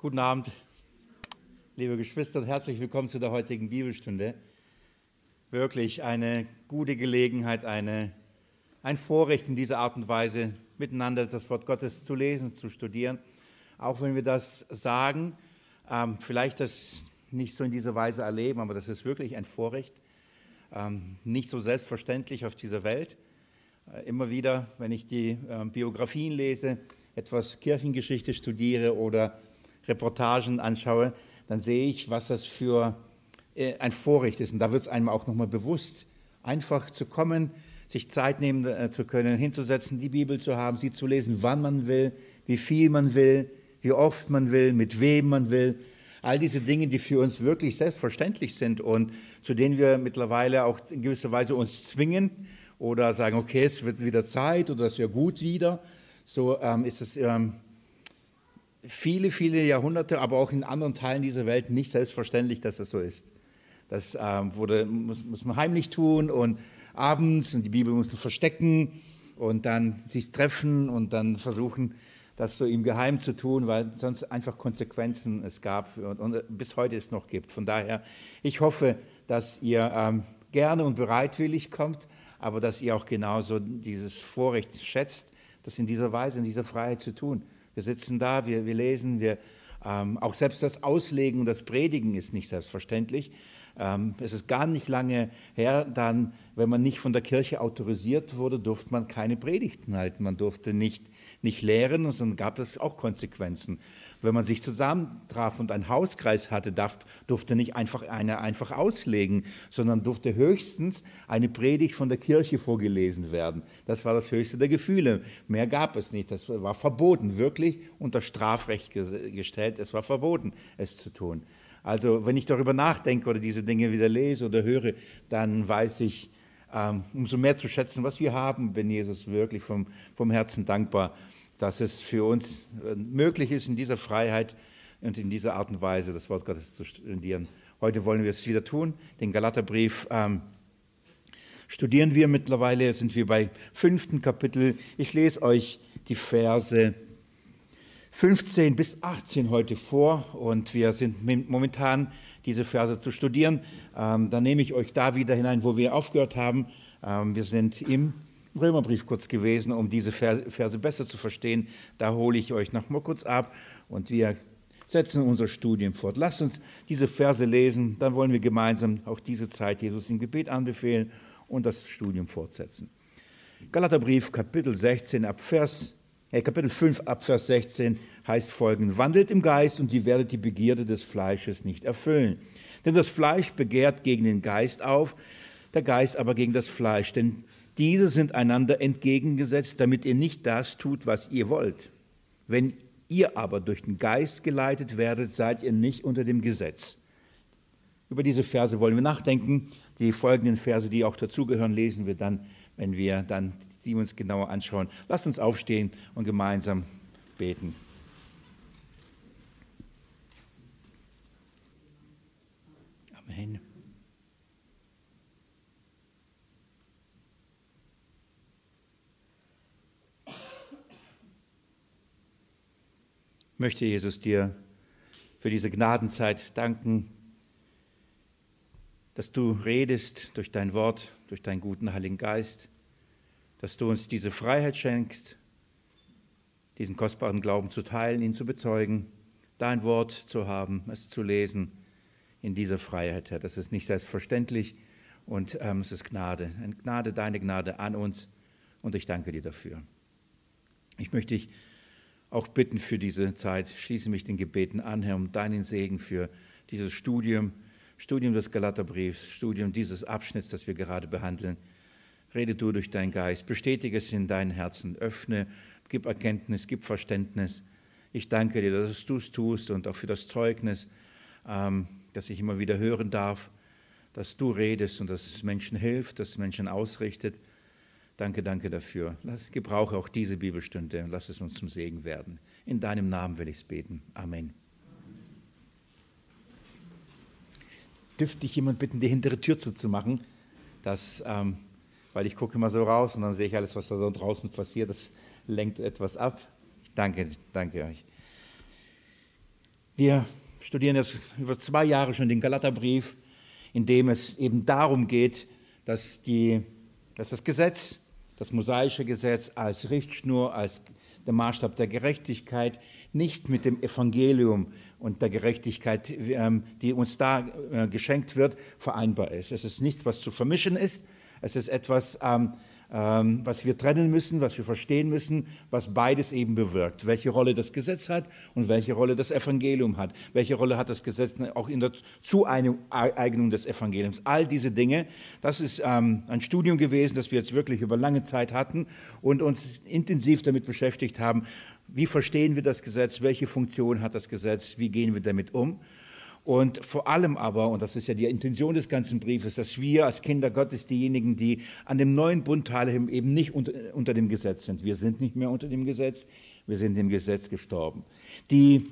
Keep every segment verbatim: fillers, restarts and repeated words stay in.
Guten Abend, liebe Geschwister, und herzlich willkommen zu der heutigen Bibelstunde. Wirklich eine gute Gelegenheit, eine, ein Vorrecht in dieser Art und Weise, miteinander das Wort Gottes zu lesen, zu studieren. Auch wenn wir das sagen, ähm, vielleicht das nicht so in dieser Weise erleben, aber das ist wirklich ein Vorrecht, ähm, nicht so selbstverständlich auf dieser Welt. Äh, immer wieder, wenn ich die äh, Biografien lese, etwas Kirchengeschichte studiere oder Reportagen anschaue, dann sehe ich, was das für äh, ein Vorrecht ist. Und da wird es einem auch nochmal bewusst, einfach zu kommen, sich Zeit nehmen äh, zu können, hinzusetzen, die Bibel zu haben, sie zu lesen, wann man will, wie viel man will, wie oft man will, mit wem man will. All diese Dinge, die für uns wirklich selbstverständlich sind und zu denen wir mittlerweile auch in gewisser Weise uns zwingen oder sagen, okay, es wird wieder Zeit oder es wäre gut wieder. So ähm, ist es ähm, viele, viele Jahrhunderte, aber auch in anderen Teilen dieser Welt nicht selbstverständlich, dass das so ist. Das ähm, wurde, muss, muss man heimlich tun und abends, und die Bibel muss man verstecken und dann sich treffen und dann versuchen, das so im Geheimen zu tun, weil sonst einfach Konsequenzen es gab und, und bis heute es noch gibt. Von daher, ich hoffe, dass ihr ähm, gerne und bereitwillig kommt, aber dass ihr auch genauso dieses Vorrecht schätzt, das in dieser Weise, in dieser Freiheit zu tun. Wir sitzen da, wir, wir lesen, wir, ähm, auch selbst das Auslegen und das Predigen ist nicht selbstverständlich. Ähm, es ist gar nicht lange her, dann, wenn man nicht von der Kirche autorisiert wurde, durfte man keine Predigten halten, man durfte nicht, nicht lehren, sondern gab es auch Konsequenzen. Wenn man sich zusammentraf und einen Hauskreis hatte, darf, durfte nicht einfach einer einfach auslegen, sondern durfte höchstens eine Predigt von der Kirche vorgelesen werden. Das war das höchste der Gefühle. Mehr gab es nicht. Das war verboten, wirklich unter Strafrecht gestellt. Es war verboten, es zu tun. Also wenn ich darüber nachdenke oder diese Dinge wieder lese oder höre, dann weiß ich, ähm, umso mehr zu schätzen, was wir haben. Bin Jesus wirklich vom, vom Herzen dankbar, dass es für uns möglich ist, in dieser Freiheit und in dieser Art und Weise das Wort Gottes zu studieren. Heute wollen wir es wieder tun. Den Galaterbrief ähm, studieren wir mittlerweile, sind wir bei fünften Kapitel. Ich lese euch die Verse fünfzehn bis achtzehn heute vor und wir sind momentan diese Verse zu studieren. Ähm, dann nehme ich euch da wieder hinein, wo wir aufgehört haben. Ähm, wir sind im Römerbrief kurz gewesen, um diese Verse besser zu verstehen. Da hole ich euch noch mal kurz ab und wir setzen unser Studium fort. Lasst uns diese Verse lesen, dann wollen wir gemeinsam auch diese Zeit Jesus im Gebet anbefehlen und das Studium fortsetzen. Galaterbrief Kapitel sechzehn ab Vers, äh, Kapitel fünf ab Vers sechzehn heißt folgend: Wandelt im Geist und ihr werdet die Begierde des Fleisches nicht erfüllen. Denn das Fleisch begehrt gegen den Geist auf, der Geist aber gegen das Fleisch. Denn diese sind einander entgegengesetzt, damit ihr nicht das tut, was ihr wollt. Wenn ihr aber durch den Geist geleitet werdet, seid ihr nicht unter dem Gesetz. Über diese Verse wollen wir nachdenken. Die folgenden Verse, die auch dazugehören, lesen wir dann, wenn wir dann die uns genauer anschauen. Lasst uns aufstehen und gemeinsam beten. Amen. Ich möchte, Jesus, dir für diese Gnadenzeit danken, dass du redest durch dein Wort, durch deinen guten Heiligen Geist, dass du uns diese Freiheit schenkst, diesen kostbaren Glauben zu teilen, ihn zu bezeugen, dein Wort zu haben, es zu lesen in dieser Freiheit, Herr. Das ist nicht selbstverständlich und ähm, es ist Gnade, eine Gnade, deine Gnade an uns und ich danke dir dafür. Ich möchte dich auch bitten für diese Zeit, schließe mich den Gebeten an, Herr, um deinen Segen für dieses Studium, Studium des Galaterbriefs, Studium dieses Abschnitts, das wir gerade behandeln. Rede du durch deinen Geist, bestätige es in deinen Herzen, öffne, gib Erkenntnis, gib Verständnis. Ich danke dir, dass du es tust und auch für das Zeugnis, ähm, das ich immer wieder hören darf, dass du redest und dass es Menschen hilft, dass es Menschen ausrichtet. Danke, danke dafür. Lass, gebrauche auch diese Bibelstunde und lass es uns zum Segen werden. In deinem Namen will ich es beten. Amen. Dürfte ich jemand bitten, die hintere Tür zuzumachen? Das, ähm, weil ich gucke immer so raus und dann sehe ich alles, was da so draußen passiert. Das lenkt etwas ab. Ich danke, danke euch. Wir studieren jetzt über zwei Jahre schon den Galaterbrief, in dem es eben darum geht, dass, die, dass das Gesetz, das mosaische Gesetz als Richtschnur, als der Maßstab der Gerechtigkeit nicht mit dem Evangelium und der Gerechtigkeit, die uns da geschenkt wird, vereinbar ist. Es ist nichts, was zu vermischen ist. Es ist etwas, was wir trennen müssen, was wir verstehen müssen, was beides eben bewirkt. Welche Rolle das Gesetz hat und welche Rolle das Evangelium hat. Welche Rolle hat das Gesetz auch in der Zueignung des Evangeliums. All diese Dinge, das ist ähm, ein Studium gewesen, das wir jetzt wirklich über lange Zeit hatten und uns intensiv damit beschäftigt haben, wie verstehen wir das Gesetz, welche Funktion hat das Gesetz, wie gehen wir damit um. Und vor allem aber, und das ist ja die Intention des ganzen Briefes, dass wir als Kinder Gottes diejenigen, die an dem neuen Bund teilhaben, eben nicht unter, unter dem Gesetz sind. Wir sind nicht mehr unter dem Gesetz, wir sind dem Gesetz gestorben. Die,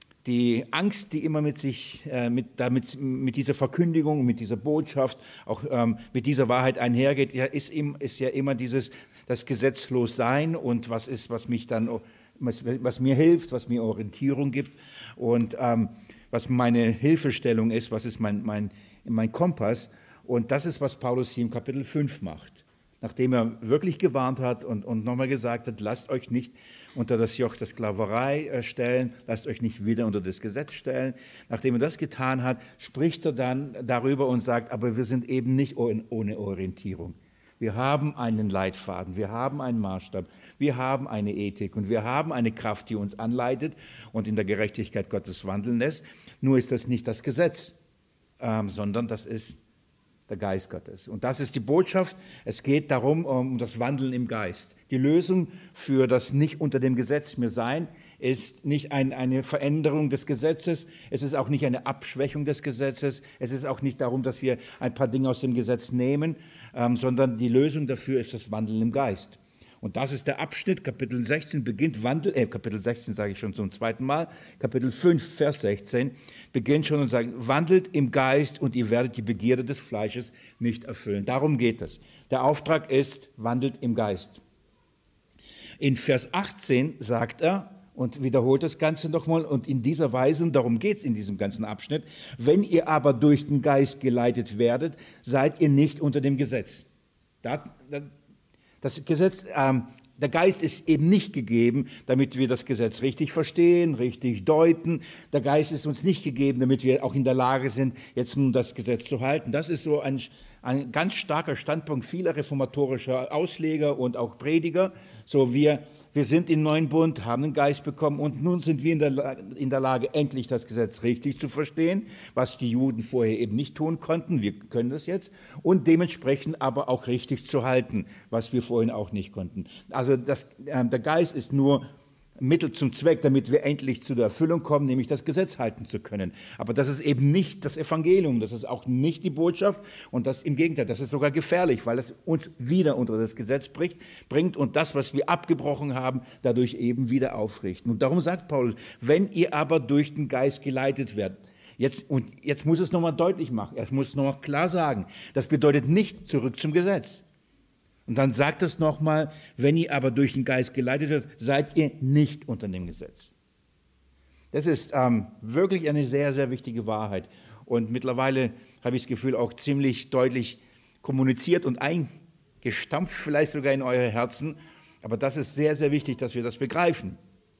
die Angst, die immer mit sich, äh, mit, damit, mit dieser Verkündigung, mit dieser Botschaft, auch ähm, mit dieser Wahrheit einhergeht, ja, ist, im, ist ja immer dieses, das Gesetzlossein und was ist, was mich dann, was, was mir hilft, was mir Orientierung gibt und ähm, was meine Hilfestellung ist, was ist mein, mein, mein Kompass. Und das ist, was Paulus hier im Kapitel fünf macht. Nachdem er wirklich gewarnt hat und, und nochmal gesagt hat, lasst euch nicht unter das Joch der Sklaverei stellen, lasst euch nicht wieder unter das Gesetz stellen. Nachdem er das getan hat, spricht er dann darüber und sagt, aber wir sind eben nicht ohne Orientierung. Wir haben einen Leitfaden, wir haben einen Maßstab, wir haben eine Ethik und wir haben eine Kraft, die uns anleitet und in der Gerechtigkeit Gottes wandeln lässt. Nur ist das nicht das Gesetz, ähm, sondern das ist der Geist Gottes. Und das ist die Botschaft. Es geht darum, um das Wandeln im Geist. Die Lösung für das nicht unter dem Gesetz mehr sein ist nicht ein, eine Veränderung des Gesetzes. Es ist auch nicht eine Abschwächung des Gesetzes. Es ist auch nicht darum, dass wir ein paar Dinge aus dem Gesetz nehmen, ähm, sondern die Lösung dafür ist das Wandeln im Geist. Und das ist der Abschnitt, Kapitel sechzehn beginnt, Wandel, äh, Kapitel sechzehn sage ich schon zum zweiten Mal, Kapitel fünf, Vers sechzehn, beginnt schon und sagt, wandelt im Geist und ihr werdet die Begierde des Fleisches nicht erfüllen. Darum geht es. Der Auftrag ist, wandelt im Geist. In Vers achtzehn sagt er, und wiederholt das Ganze nochmal, und in dieser Weise, und darum geht es in diesem ganzen Abschnitt, wenn ihr aber durch den Geist geleitet werdet, seid ihr nicht unter dem Gesetz. Das, das, das Gesetz, ähm, der Geist ist eben nicht gegeben, damit wir das Gesetz richtig verstehen, richtig deuten. Der Geist ist uns nicht gegeben, damit wir auch in der Lage sind, jetzt nun das Gesetz zu halten. Das ist so ein, ein ganz starker Standpunkt vieler reformatorischer Ausleger und auch Prediger. So, wir, wir sind im neuen Bund, haben den Geist bekommen und nun sind wir in der, in der Lage, endlich das Gesetz richtig zu verstehen, was die Juden vorher eben nicht tun konnten. Wir können das jetzt und dementsprechend aber auch richtig zu halten, was wir vorhin auch nicht konnten. Also das, äh, der Geist ist nur Mittel zum Zweck, damit wir endlich zu der Erfüllung kommen, nämlich das Gesetz halten zu können. Aber das ist eben nicht das Evangelium, das ist auch nicht die Botschaft und das im Gegenteil, das ist sogar gefährlich, weil es uns wieder unter das Gesetz bricht, bringt und das, was wir abgebrochen haben, dadurch eben wieder aufrichten. Und darum sagt Paulus, wenn ihr aber durch den Geist geleitet werdet, jetzt, und jetzt muss es nochmal deutlich machen, er muss es nochmal klar sagen, das bedeutet nicht zurück zum Gesetz. Und dann sagt es nochmal, wenn ihr aber durch den Geist geleitet werdet, seid ihr nicht unter dem Gesetz. Das ist ähm, wirklich eine sehr, sehr wichtige Wahrheit. Und mittlerweile habe ich das Gefühl, auch ziemlich deutlich kommuniziert und eingestampft, vielleicht sogar in eure Herzen. Aber das ist sehr, sehr wichtig, dass wir das begreifen.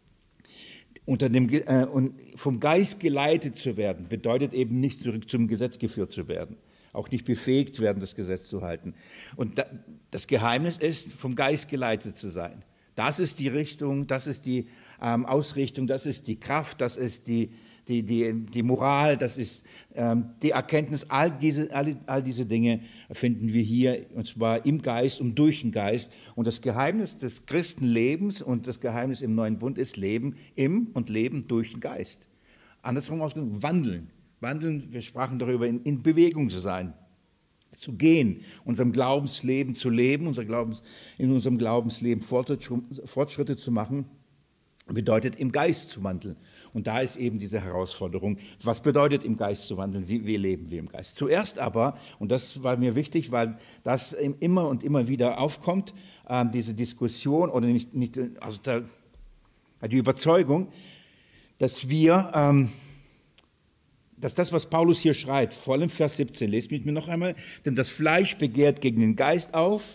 Unter dem, äh, und vom Geist geleitet zu werden, bedeutet eben nicht zurück zum Gesetz geführt zu werden. Auch nicht befähigt werden, das Gesetz zu halten. Und das Geheimnis ist, vom Geist geleitet zu sein. Das ist die Richtung, das ist die ähm, Ausrichtung, das ist die Kraft, das ist die, die, die, die Moral, das ist ähm, die Erkenntnis. All diese, all, all diese Dinge finden wir hier, und zwar im Geist und durch den Geist. Und das Geheimnis des Christenlebens und das Geheimnis im Neuen Bund ist Leben im und Leben durch den Geist. Andersrum ausgedrückt, wandeln. Wandeln, wir sprachen darüber, in, in Bewegung zu sein, zu gehen, unserem Glaubensleben zu leben, unser Glaubens, in unserem Glaubensleben Fortschritte zu machen, bedeutet im Geist zu wandeln. Und da ist eben diese Herausforderung, was bedeutet im Geist zu wandeln, wie, wie leben wir im Geist. Zuerst aber, und das war mir wichtig, weil das immer und immer wieder aufkommt, äh, diese Diskussion oder nicht, nicht also der, die Überzeugung, dass wir... Ähm, dass das, was Paulus hier schreibt, vor allem Vers siebzehn, lest mit mir noch einmal, denn das Fleisch begehrt gegen den Geist auf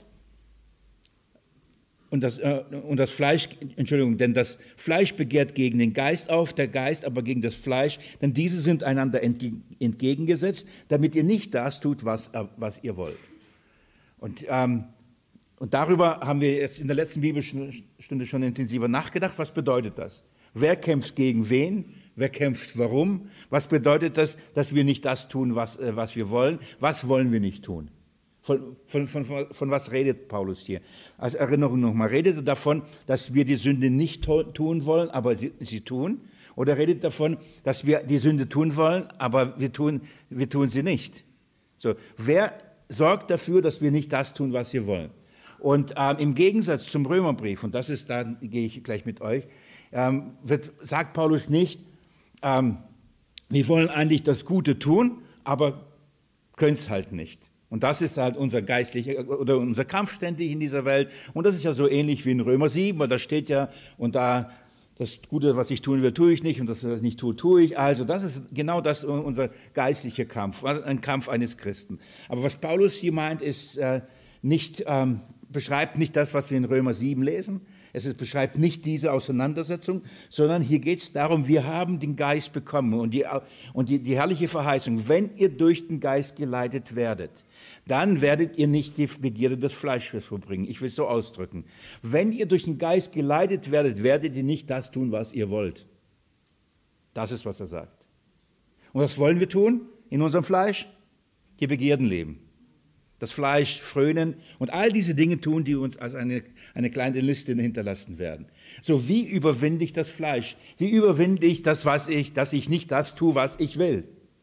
und das, äh, und das Fleisch, Entschuldigung, denn das Fleisch begehrt gegen den Geist auf, der Geist aber gegen das Fleisch, denn diese sind einander entge- entgegengesetzt, damit ihr nicht das tut, was, äh, was ihr wollt. Und, ähm, und darüber haben wir jetzt in der letzten Bibelstunde schon intensiver nachgedacht. Was bedeutet das? Wer kämpft gegen wen? Wer kämpft warum? Was bedeutet das, dass wir nicht das tun, was, äh, was wir wollen? Was wollen wir nicht tun? Von, von, von, von was redet Paulus hier? Als Erinnerung nochmal. Redet er davon, dass wir die Sünde nicht tun wollen, aber sie, sie tun? Oder redet davon, dass wir die Sünde tun wollen, aber wir tun, wir tun sie nicht? So, wer sorgt dafür, dass wir nicht das tun, was wir wollen? Und ähm, im Gegensatz zum Römerbrief, und das ist, da gehe ich gleich mit euch, ähm, wird, sagt Paulus nicht, ähm, wir wollen eigentlich das Gute tun, aber können es halt nicht. Und das ist halt unser geistlicher oder unser Kampf ständig in dieser Welt. Und das ist ja so ähnlich wie in Römer sieben, weil da steht ja, und da das Gute, was ich tun will, tue ich nicht, und das, was ich nicht tue, tue ich. Also das ist genau das unser geistlicher Kampf, ein Kampf eines Christen. Aber was Paulus hier meint, ist äh, nicht, ähm, beschreibt nicht das, was wir in Römer sieben lesen. Es ist, beschreibt nicht diese Auseinandersetzung, sondern hier geht es darum, wir haben den Geist bekommen und, die, und die, die herrliche Verheißung, wenn ihr durch den Geist geleitet werdet, dann werdet ihr nicht die Begierde des Fleisches vollbringen. Ich will es so ausdrücken. Wenn ihr durch den Geist geleitet werdet, werdet ihr nicht das tun, was ihr wollt. Das ist, was er sagt. Und was wollen wir tun in unserem Fleisch? Die Begierden leben. Das Fleisch frönen und all diese Dinge tun, die uns als eine, eine kleine Liste hinterlassen werden. So, wie überwinde ich das Fleisch? Wie überwinde ich das, was ich, dass ich nicht das tue, was ich will?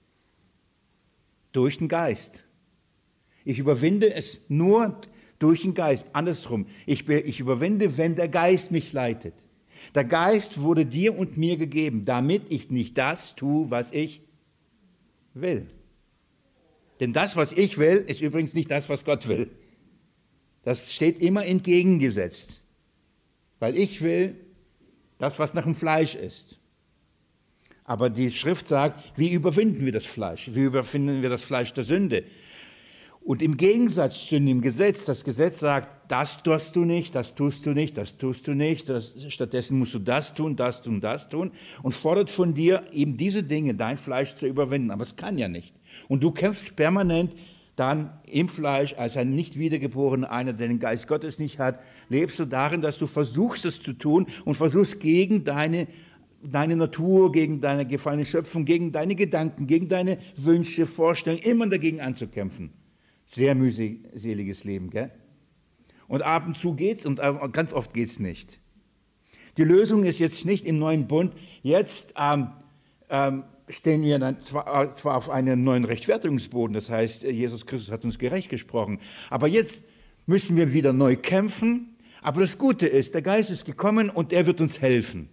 Durch den Geist. Ich überwinde es nur durch den Geist. Andersrum, ich, ich überwinde, wenn der Geist mich leitet. Der Geist wurde dir und mir gegeben, damit ich nicht das tue, was ich will. Denn das, was ich will, ist übrigens nicht das, was Gott will. Das steht immer entgegengesetzt. Weil ich will das, was nach dem Fleisch ist. Aber die Schrift sagt, wie überwinden wir das Fleisch? Wie überwinden wir das Fleisch der Sünde? Und im Gegensatz zu dem Gesetz, das Gesetz sagt, das tust du nicht, das tust du nicht, das tust du nicht, das, stattdessen musst du das tun, das tun, das tun und fordert von dir eben diese Dinge, dein Fleisch zu überwinden. Aber es kann ja nicht. Und du kämpfst permanent dann im Fleisch als ein nicht wiedergeborener, einer, der den Geist Gottes nicht hat, lebst du darin, dass du versuchst es zu tun und versuchst gegen deine, deine Natur, gegen deine gefallene Schöpfung, gegen deine Gedanken, gegen deine Wünsche, Vorstellungen, immer dagegen anzukämpfen. Sehr mühseliges Leben, gell? Und ab und zu geht's und ganz oft geht's nicht. Die Lösung ist jetzt nicht im neuen Bund, jetzt ähm, ähm, stehen wir dann zwar, zwar auf einem neuen Rechtfertigungsboden, das heißt, Jesus Christus hat uns gerecht gesprochen, aber jetzt müssen wir wieder neu kämpfen, aber das Gute ist, der Geist ist gekommen und er wird uns helfen.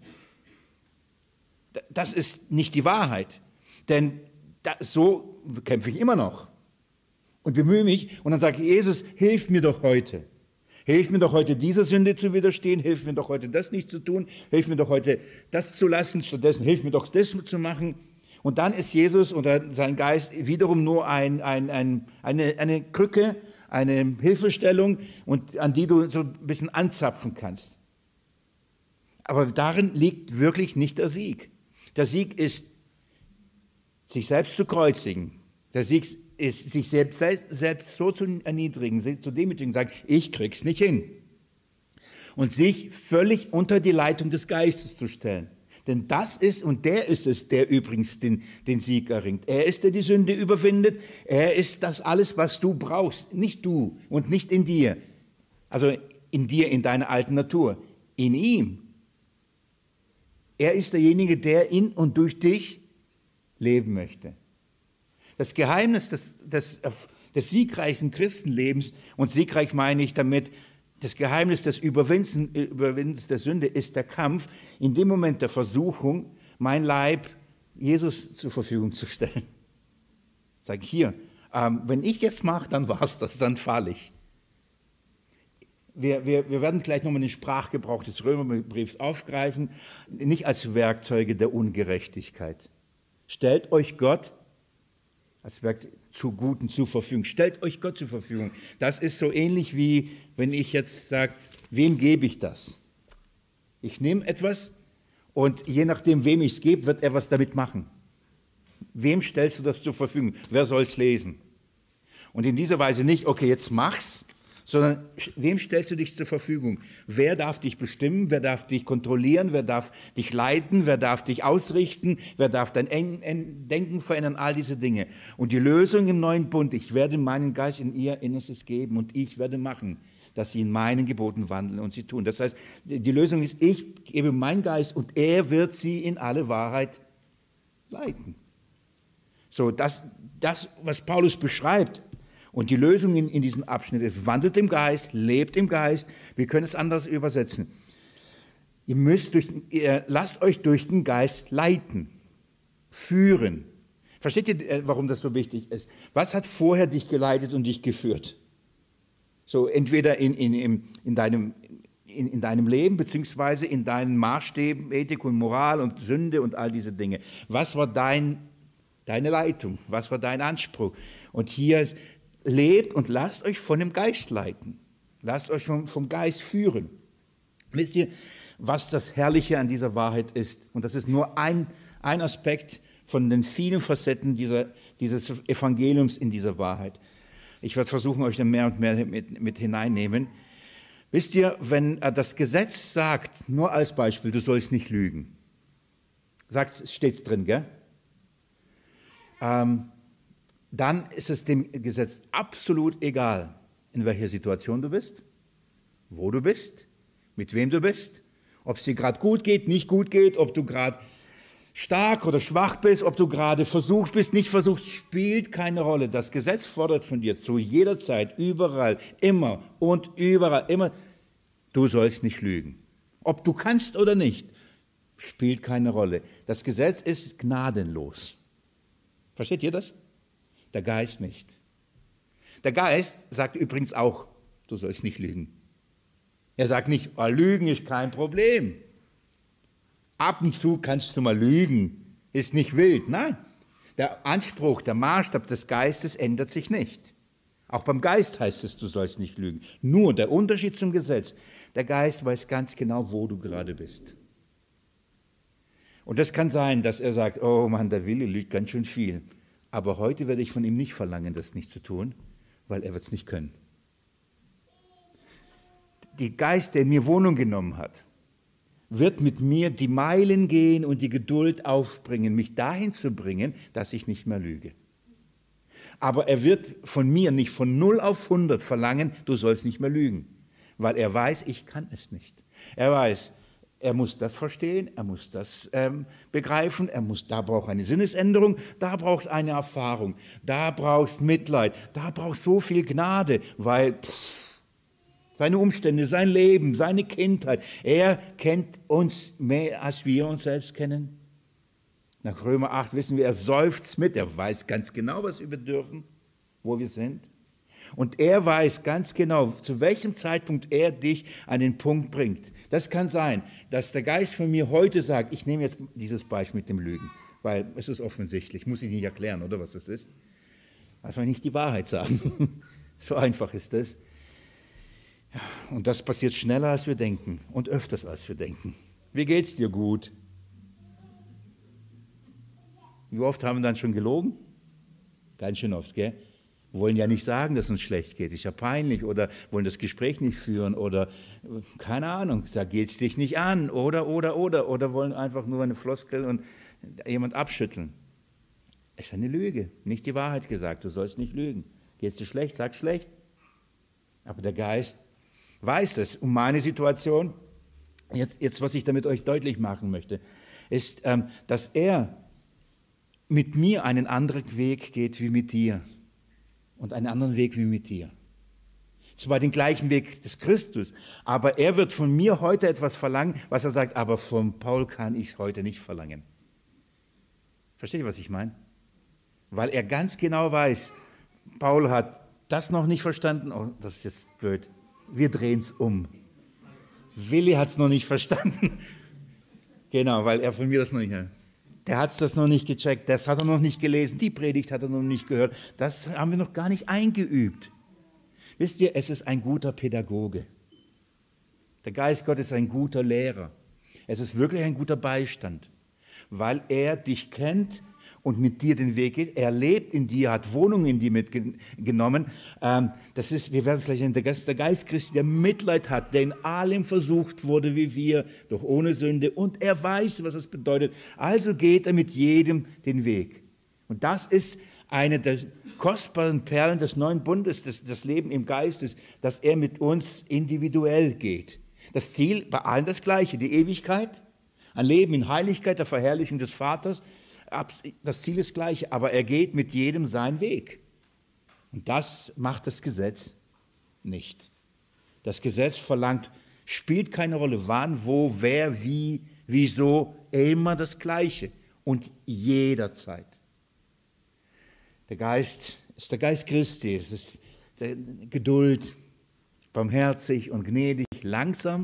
Das ist nicht die Wahrheit, denn das, so kämpfe ich immer noch. Und bemühe mich und dann sage ich, Jesus, hilf mir doch heute. Hilf mir doch heute, dieser Sünde zu widerstehen. Hilf mir doch heute, das nicht zu tun. Hilf mir doch heute, das zu lassen. Stattdessen hilf mir doch, das zu machen. Und dann ist Jesus oder sein Geist wiederum nur ein, ein, ein, eine, eine Krücke, eine Hilfestellung, und an die du so ein bisschen anzapfen kannst. Aber darin liegt wirklich nicht der Sieg. Der Sieg ist, sich selbst zu kreuzigen. Der Sieg ist, sich selbst, selbst so zu erniedrigen, zu demütigen, sagen, ich krieg's nicht hin. Und sich völlig unter die Leitung des Geistes zu stellen. Denn das ist, und der ist es, der übrigens den, den Sieg erringt. Er ist, der die Sünde überwindet. Er ist das alles, was du brauchst. Nicht du und nicht in dir. Also in dir, in deiner alten Natur. In ihm. Er ist derjenige, der in und durch dich leben möchte. Das Geheimnis des, des, des siegreichen Christenlebens, und siegreich meine ich damit, das Geheimnis des Überwindens, Überwindens der Sünde ist der Kampf, in dem Moment der Versuchung, mein Leib Jesus zur Verfügung zu stellen. Sag ich hier, ähm, wenn ich das mache, dann war es das, dann falle ich. Wir, wir, wir werden gleich nochmal den Sprachgebrauch des Römerbriefs aufgreifen, nicht als Werkzeuge der Ungerechtigkeit. Stellt euch Gott Als Werk zu Guten zur Verfügung. Stellt euch Gott zur Verfügung. Das ist so ähnlich wie, wenn ich jetzt sage, wem gebe ich das? Ich nehme etwas und je nachdem, wem ich es gebe, wird er was damit machen. Wem stellst du das zur Verfügung? Wer soll es lesen? Und in dieser Weise nicht, okay, jetzt mach's, sondern wem stellst du dich zur Verfügung? Wer darf dich bestimmen? Wer darf dich kontrollieren? Wer darf dich leiten? Wer darf dich ausrichten? Wer darf dein Denken verändern? All diese Dinge. Und die Lösung im neuen Bund, ich werde meinen Geist in ihr Innerstes geben und ich werde machen, dass sie in meinen Geboten wandeln und sie tun. Das heißt, die Lösung ist, ich gebe meinen Geist und er wird sie in alle Wahrheit leiten. So, das, das was Paulus beschreibt, und die Lösung in, in diesem Abschnitt ist, wandelt im Geist, lebt im Geist. Wir können es anders übersetzen. Ihr müsst durch, ihr lasst euch durch den Geist leiten, führen. Versteht ihr, warum das so wichtig ist? Was hat vorher dich geleitet und dich geführt? So, entweder in, in, in, in, deinem, in, in deinem Leben, beziehungsweise in deinen Maßstäben, Ethik und Moral und Sünde und all diese Dinge. Was war dein, deine Leitung? Was war dein Anspruch? Und hier ist, lebt und lasst euch von dem Geist leiten. Lasst euch vom, vom Geist führen. Wisst ihr, was das Herrliche an dieser Wahrheit ist? Und das ist nur ein, ein Aspekt von den vielen Facetten dieser, dieses Evangeliums in dieser Wahrheit. Ich werde versuchen, euch dann mehr und mehr mit, mit hineinnehmen. Wisst ihr, wenn das Gesetz sagt, nur als Beispiel, du sollst nicht lügen, steht es drin, gell? Ähm, dann ist es dem Gesetz absolut egal, in welcher Situation du bist, wo du bist, mit wem du bist, ob es dir gerade gut geht, nicht gut geht, ob du gerade stark oder schwach bist, ob du gerade versucht bist, nicht versucht, spielt keine Rolle. Das Gesetz fordert von dir zu jeder Zeit, überall, immer und überall, immer, du sollst nicht lügen. Ob du kannst oder nicht, spielt keine Rolle. Das Gesetz ist gnadenlos. Versteht ihr das? Der Geist nicht. Der Geist sagt übrigens auch, du sollst nicht lügen. Er sagt nicht, oh, Lügen ist kein Problem. Ab und zu kannst du mal lügen, ist nicht wild. Nein, der Anspruch, der Maßstab des Geistes ändert sich nicht. Auch beim Geist heißt es, du sollst nicht lügen. Nur der Unterschied zum Gesetz, der Geist weiß ganz genau, wo du gerade bist. Und das kann sein, dass er sagt, oh Mann, der Wille lügt ganz schön viel. Aber heute werde ich von ihm nicht verlangen, das nicht zu tun, weil er wird es nicht können. Der Geist, der in mir Wohnung genommen hat, wird mit mir die Meilen gehen und die Geduld aufbringen, mich dahin zu bringen, dass ich nicht mehr lüge. Aber er wird von mir nicht von null auf hundert verlangen, du sollst nicht mehr lügen, weil er weiß, ich kann es nicht. Er weiß, er muss das verstehen, er muss das ähm, begreifen, er muss, da braucht eine Sinnesänderung, da braucht es eine Erfahrung, da braucht es Mitleid, da braucht es so viel Gnade, weil pff, seine Umstände, sein Leben, seine Kindheit, er kennt uns mehr, als wir uns selbst kennen. Nach Römer acht wissen wir, er seufzt mit, er weiß ganz genau, was wir bedürfen, wo wir sind. Und er weiß ganz genau, zu welchem Zeitpunkt er dich an den Punkt bringt. Das kann sein, dass der Geist von mir heute sagt, ich nehme jetzt dieses Beispiel mit dem Lügen, weil es ist offensichtlich, muss ich nicht erklären, oder was das ist. Lass mal nicht die Wahrheit sagen. So einfach ist das. Ja, und das passiert schneller, als wir denken und öfters, als wir denken. Wie geht's dir? Gut. Wie oft haben wir dann schon gelogen? Ganz schön oft, gell? Wir wollen ja nicht sagen, dass es uns schlecht geht, ist ja peinlich, oder wollen das Gespräch nicht führen, oder keine Ahnung, da geht es dich nicht an, oder, oder, oder, oder wollen einfach nur eine Floskel und jemand abschütteln. Es ist eine Lüge, nicht die Wahrheit gesagt, du sollst nicht lügen. Geht es dir schlecht, sag schlecht. Aber der Geist weiß es. Um meine Situation, jetzt, jetzt was ich damit euch deutlich machen möchte, ist, ähm, dass er mit mir einen anderen Weg geht wie mit dir. Und einen anderen Weg wie mit dir. Zwar den gleichen Weg des Christus, aber er wird von mir heute etwas verlangen, was er sagt, aber von Paul kann ich heute nicht verlangen. Versteht ihr, was ich meine? Weil er ganz genau weiß, Paul hat das noch nicht verstanden, oh, das ist jetzt blöd, wir drehen es um. Willi hat es noch nicht verstanden. Genau, weil er von mir das noch nicht hat. der hat das noch nicht gecheckt, das hat er noch nicht gelesen, die Predigt hat er noch nicht gehört, das haben wir noch gar nicht eingeübt. Wisst ihr, es ist ein guter Pädagoge. Der Geist Gottes ist ein guter Lehrer. Es ist wirklich ein guter Beistand, weil er dich kennt und mit dir den Weg geht. Er lebt in dir, hat Wohnung in dir mitgenommen. Das ist, wir werden es gleich nennen, der Geist, der Geist Christi, der Mitleid hat, der in allem versucht wurde wie wir, doch ohne Sünde. Und er weiß, was das bedeutet. Also geht er mit jedem den Weg. Und das ist eine der kostbaren Perlen des neuen Bundes, das, das Leben im Geist ist, dass er mit uns individuell geht. Das Ziel bei allen das Gleiche, die Ewigkeit, ein Leben in Heiligkeit, der Verherrlichung des Vaters. Das Ziel ist das Gleiche, aber er geht mit jedem seinen Weg. Und das macht das Gesetz nicht. Das Gesetz verlangt, spielt keine Rolle, wann, wo, wer, wie, wieso, immer das Gleiche und jederzeit. Der Geist ist der Geist Christi, es ist der Geduld, barmherzig und gnädig, langsam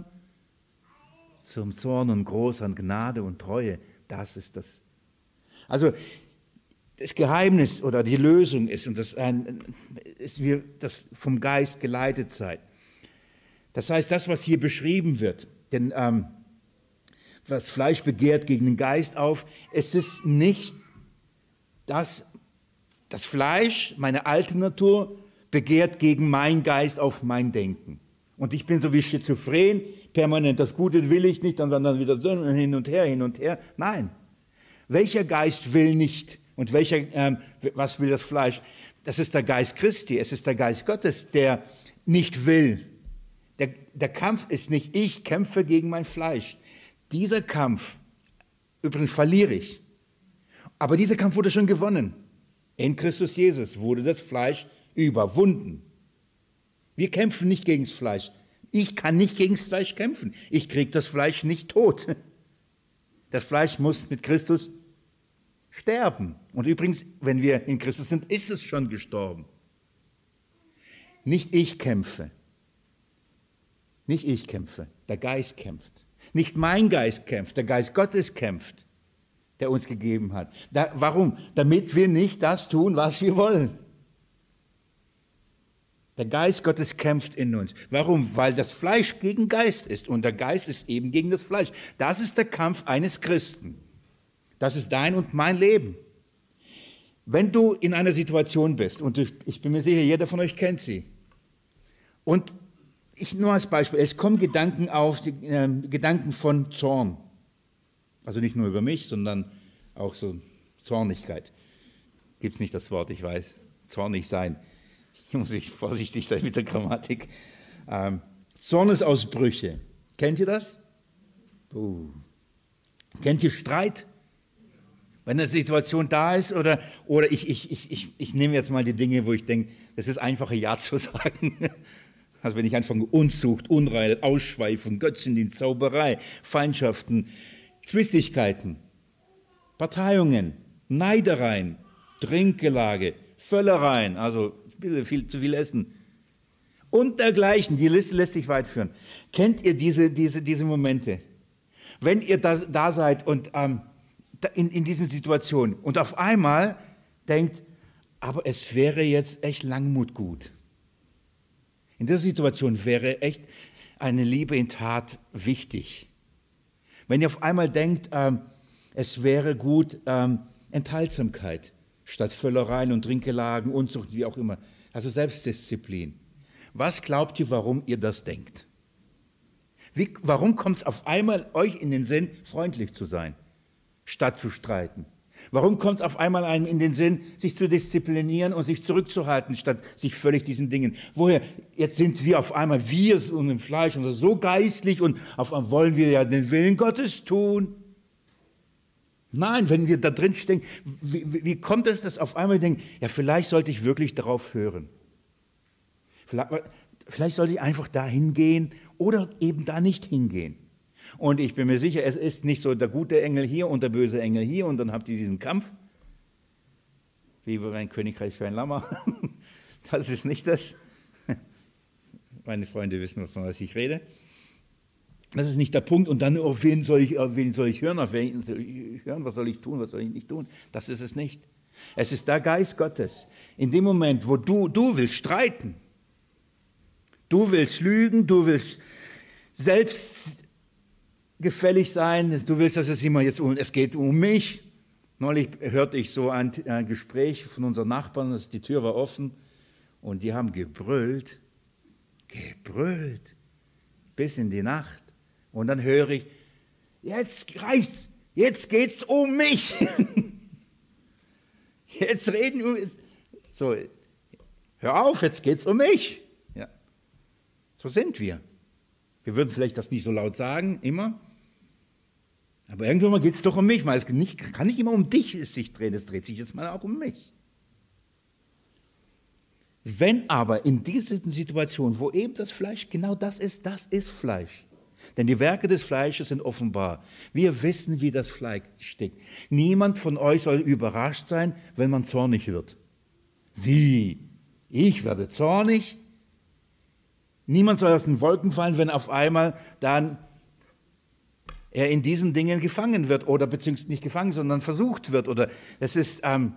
zum Zorn und groß an Gnade und Treue. Das ist das. Also das Geheimnis oder die Lösung ist, und das ein, ist wir das vom Geist geleitet sein. Das heißt, das, was hier beschrieben wird, denn ähm, was Fleisch begehrt gegen den Geist auf, es ist nicht das, das Fleisch, meine alte Natur, begehrt gegen meinen Geist auf mein Denken. Und ich bin so wie schizophren, permanent, das Gute will ich nicht, dann dann wieder so hin und her, hin und her. Nein. Welcher Geist will nicht und welcher, ähm, was will das Fleisch? Das ist der Geist Christi, es ist der Geist Gottes, der nicht will. Der, der Kampf ist nicht, ich kämpfe gegen mein Fleisch. Dieser Kampf, übrigens verliere ich, aber dieser Kampf wurde schon gewonnen. In Christus Jesus wurde das Fleisch überwunden. Wir kämpfen nicht gegen das Fleisch. Ich kann nicht gegen das Fleisch kämpfen. Ich kriege das Fleisch nicht tot. Das Fleisch muss mit Christus sterben. Und übrigens, wenn wir in Christus sind, ist es schon gestorben. Nicht ich kämpfe. Nicht ich kämpfe. Der Geist kämpft. Nicht mein Geist kämpft. Der Geist Gottes kämpft, der uns gegeben hat. Da, warum? Damit wir nicht das tun, was wir wollen. Der Geist Gottes kämpft in uns. Warum? Weil das Fleisch gegen Geist ist und der Geist ist eben gegen das Fleisch. Das ist der Kampf eines Christen. Das ist dein und mein Leben. Wenn du in einer Situation bist, und ich bin mir sicher, jeder von euch kennt sie, und ich nur als Beispiel, es kommen Gedanken auf, die, äh, Gedanken von Zorn. Also nicht nur über mich, sondern auch so Zornigkeit. Gibt es nicht das Wort, ich weiß, zornig sein. Hier muss ich vorsichtig sein mit der Grammatik. Ähm, Zornesausbrüche. Kennt ihr das? Uh. Kennt ihr Streit? Wenn eine Situation da ist oder, oder ich, ich, ich, ich, ich nehme jetzt mal die Dinge, wo ich denke, es ist einfacher Ja zu sagen. Also wenn ich anfange, Unzucht, Unreinheit, Ausschweifung, Götzendienst, Zauberei, Feindschaften, Zwistigkeiten, Parteiungen, Neidereien, Trinkgelage, Völlereien, also viel zu viel essen und dergleichen. Die Liste lässt sich weit führen. Kennt ihr diese, diese, diese Momente? Wenn ihr da, da seid und ähm, in, in diesen Situationen und auf einmal denkt, aber es wäre jetzt echt Langmut gut. In dieser Situation wäre echt eine Liebe in Tat wichtig. Wenn ihr auf einmal denkt, ähm, es wäre gut ähm, Enthaltsamkeit statt Völlereien und Trinkgelagen, Unzucht, wie auch immer. Also Selbstdisziplin. Was glaubt ihr, warum ihr das denkt? Wie, warum kommt es auf einmal euch in den Sinn, freundlich zu sein, statt zu streiten? Warum kommt es auf einmal einem in den Sinn, sich zu disziplinieren und sich zurückzuhalten, statt sich völlig diesen Dingen? Woher? Jetzt sind wir auf einmal, wir und im Fleisch und so geistlich und auf einmal wollen wir ja den Willen Gottes tun. Nein, wenn wir da drin stehen, wie, wie kommt es, dass auf einmal denken, ja, vielleicht sollte ich wirklich darauf hören. Vielleicht, vielleicht sollte ich einfach da hingehen oder eben da nicht hingehen. Und ich bin mir sicher, es ist nicht so der gute Engel hier und der böse Engel hier und dann habt ihr diesen Kampf. Wie bei ein Königreich für ein Lama. Das ist nicht das. Meine Freunde wissen, von was ich rede. Das ist nicht der Punkt. Und dann, auf wen soll ich, auf wen soll ich hören? Auf wen soll ich hören? Was soll ich tun? Was soll ich nicht tun? Das ist es nicht. Es ist der Geist Gottes. In dem Moment, wo du, du willst streiten, du willst lügen, du willst selbstgefällig sein, du willst, dass es immer jetzt um, es geht um mich. Neulich hörte ich so ein, ein Gespräch von unseren Nachbarn, dass die Tür war offen und die haben gebrüllt, gebrüllt, bis in die Nacht. Und dann höre ich, jetzt reicht's, jetzt geht's um mich. Jetzt reden wir, so, hör auf, jetzt geht's um mich. Ja. So sind wir. Wir würden vielleicht das nicht so laut sagen, immer. Aber irgendwann mal geht es doch um mich. Es nicht, kann nicht immer um dich sich drehen, es dreht sich jetzt mal auch um mich. Wenn aber in dieser Situation, wo eben das Fleisch genau das ist, das ist Fleisch. Denn die Werke des Fleisches sind offenbar. Wir wissen, wie das Fleisch steckt. Niemand von euch soll überrascht sein, wenn man zornig wird. Wie? Ich werde zornig? Niemand soll aus den Wolken fallen, wenn auf einmal dann er in diesen Dingen gefangen wird oder beziehungsweise nicht gefangen, sondern versucht wird. Oder das ist, ähm,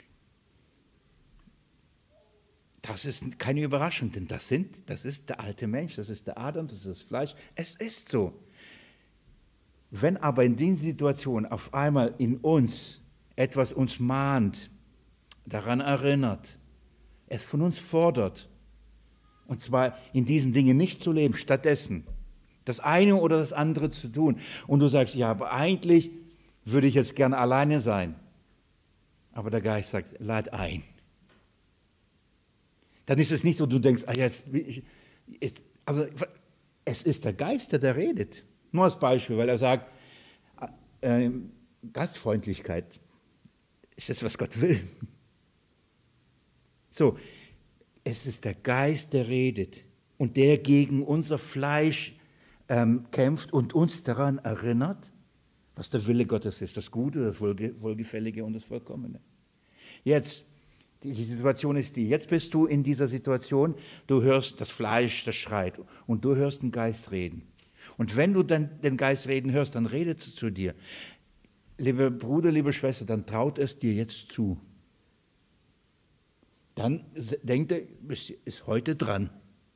das ist keine Überraschung, denn das, sind, das ist der alte Mensch, das ist der Adam, das ist das Fleisch. Es ist so. Wenn aber in diesen Situationen auf einmal in uns etwas uns mahnt, daran erinnert, es von uns fordert, und zwar in diesen Dingen nicht zu leben, stattdessen das eine oder das andere zu tun. Und du sagst, ja, aber eigentlich würde ich jetzt gerne alleine sein. Aber der Geist sagt, lad ein. Dann ist es nicht so, du denkst, ah, jetzt, jetzt, also es ist der Geist, der da redet. Nur als Beispiel, weil er sagt, äh, Gastfreundlichkeit ist das, was Gott will. So, es ist der Geist, der redet und der gegen unser Fleisch ähm, kämpft und uns daran erinnert, was der Wille Gottes ist, das Gute, das Wohlgefällige und das Vollkommene. Jetzt, die Situation ist die, jetzt bist du in dieser Situation, du hörst das Fleisch, das schreit und du hörst den Geist reden. Und wenn du dann den Geist reden hörst, dann redet es zu dir. Lieber Bruder, liebe Schwester, dann traut es dir jetzt zu. Dann denkt er, ist heute dran.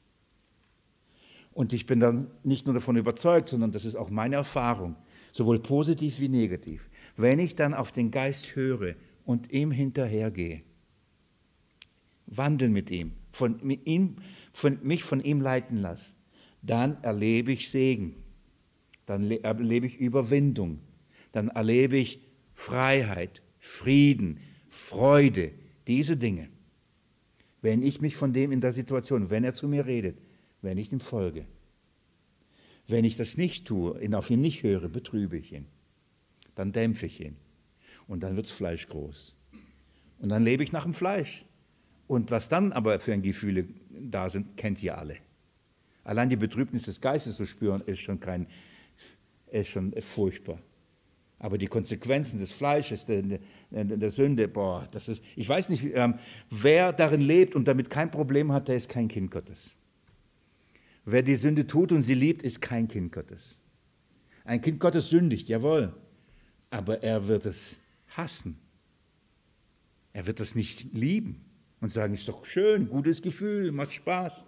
Und ich bin dann nicht nur davon überzeugt, sondern das ist auch meine Erfahrung, sowohl positiv wie negativ. Wenn ich dann auf den Geist höre und ihm hinterhergehe, wandel mit ihm, von ihm, von, mich von ihm leiten lasse, dann erlebe ich Segen, dann erlebe ich Überwindung, dann erlebe ich Freiheit, Frieden, Freude, diese Dinge. Wenn ich mich von dem in der Situation, wenn er zu mir redet, wenn ich ihm folge. Wenn ich das nicht tue, ihn auf ihn nicht höre, betrübe ich ihn. Dann dämpfe ich ihn. Und dann wird das Fleisch groß. Und dann lebe ich nach dem Fleisch. Und was dann aber für Gefühle da sind, kennt ihr alle. Allein die Betrübnis des Geistes zu spüren, ist schon, kein, ist schon furchtbar. Aber die Konsequenzen des Fleisches, der, der, der Sünde, boah, das ist, ich weiß nicht, ähm, wer darin lebt und damit kein Problem hat, der ist kein Kind Gottes. Wer die Sünde tut und sie liebt, ist kein Kind Gottes. Ein Kind Gottes sündigt, jawohl, aber er wird es hassen. Er wird es nicht lieben und sagen, ist doch schön, gutes Gefühl, macht Spaß.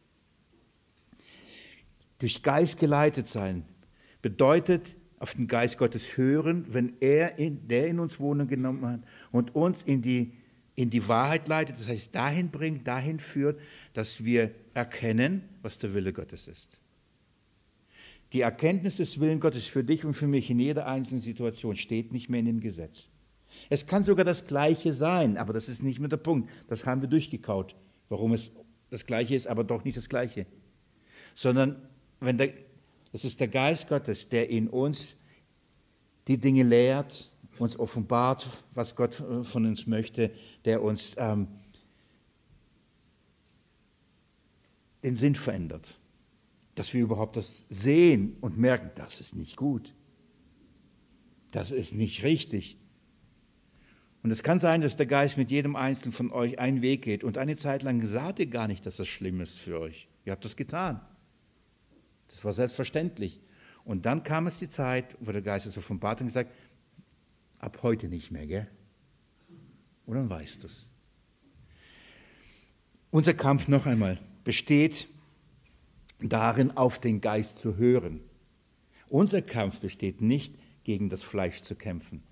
Durch Geist geleitet sein bedeutet, auf den Geist Gottes hören, wenn er, in, der in uns Wohnung genommen hat und uns in die, in die Wahrheit leitet, das heißt dahin bringt, dahin führt, dass wir erkennen, was der Wille Gottes ist. Die Erkenntnis des Willens Gottes für dich und für mich in jeder einzelnen Situation steht nicht mehr in dem Gesetz. Es kann sogar das Gleiche sein, aber das ist nicht mehr der Punkt. Das haben wir durchgekaut, warum es das Gleiche ist, aber doch nicht das Gleiche. Sondern wenn der Es ist der Geist Gottes, der in uns die Dinge lehrt, uns offenbart, was Gott von uns möchte, der uns ähm, den Sinn verändert. Dass wir überhaupt das sehen und merken, das ist nicht gut. Das ist nicht richtig. Und es kann sein, dass der Geist mit jedem Einzelnen von euch einen Weg geht. Und eine Zeit lang sagt ihr gar nicht, dass das schlimm ist für euch. Ihr habt das getan. Das war selbstverständlich. Und dann kam es die Zeit, wo der Geist es offenbart und gesagt, ab heute nicht mehr, gell? Und dann weißt du es. Unser Kampf, noch einmal, besteht darin, auf den Geist zu hören. Unser Kampf besteht nicht, gegen das Fleisch zu kämpfen.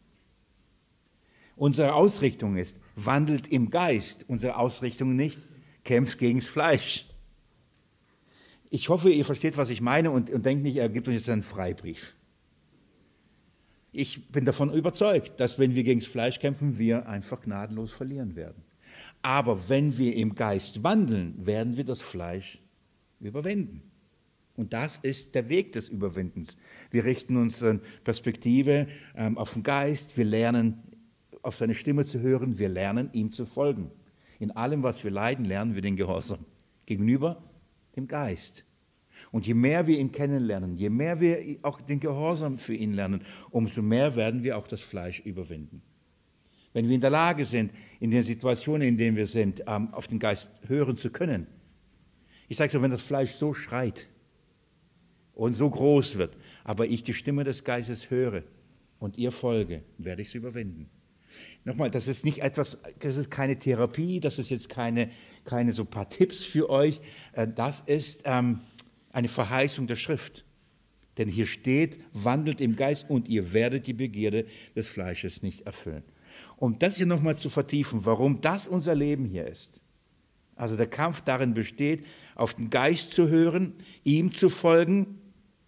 Unsere Ausrichtung ist, wandelt im Geist. Unsere Ausrichtung nicht, kämpft gegen das Fleisch. Ich hoffe, ihr versteht, was ich meine und, und denkt nicht, er gibt uns jetzt einen Freibrief. Ich bin davon überzeugt, dass wenn wir gegen das Fleisch kämpfen, wir einfach gnadenlos verlieren werden. Aber wenn wir im Geist wandeln, werden wir das Fleisch überwinden. Und das ist der Weg des Überwindens. Wir richten unsere Perspektive ähm, auf den Geist, wir lernen, auf seine Stimme zu hören, wir lernen, ihm zu folgen. In allem, was wir leiden, lernen wir den Gehorsam gegenüber dem Geist. Und je mehr wir ihn kennenlernen, je mehr wir auch den Gehorsam für ihn lernen, umso mehr werden wir auch das Fleisch überwinden. Wenn wir in der Lage sind, in den Situationen, in denen wir sind, ähm, auf den Geist hören zu können. Ich sage so, wenn das Fleisch so schreit und so groß wird, aber ich die Stimme des Geistes höre und ihr folge, werde ich es überwinden. Nochmal, das ist nicht etwas, das ist keine Therapie, das ist jetzt keine, keine so paar Tipps für euch, das ist ähm, eine Verheißung der Schrift. Denn hier steht, wandelt im Geist und ihr werdet die Begierde des Fleisches nicht erfüllen. Um das hier nochmal zu vertiefen, warum das unser Leben hier ist. Also der Kampf darin besteht, auf den Geist zu hören, ihm zu folgen.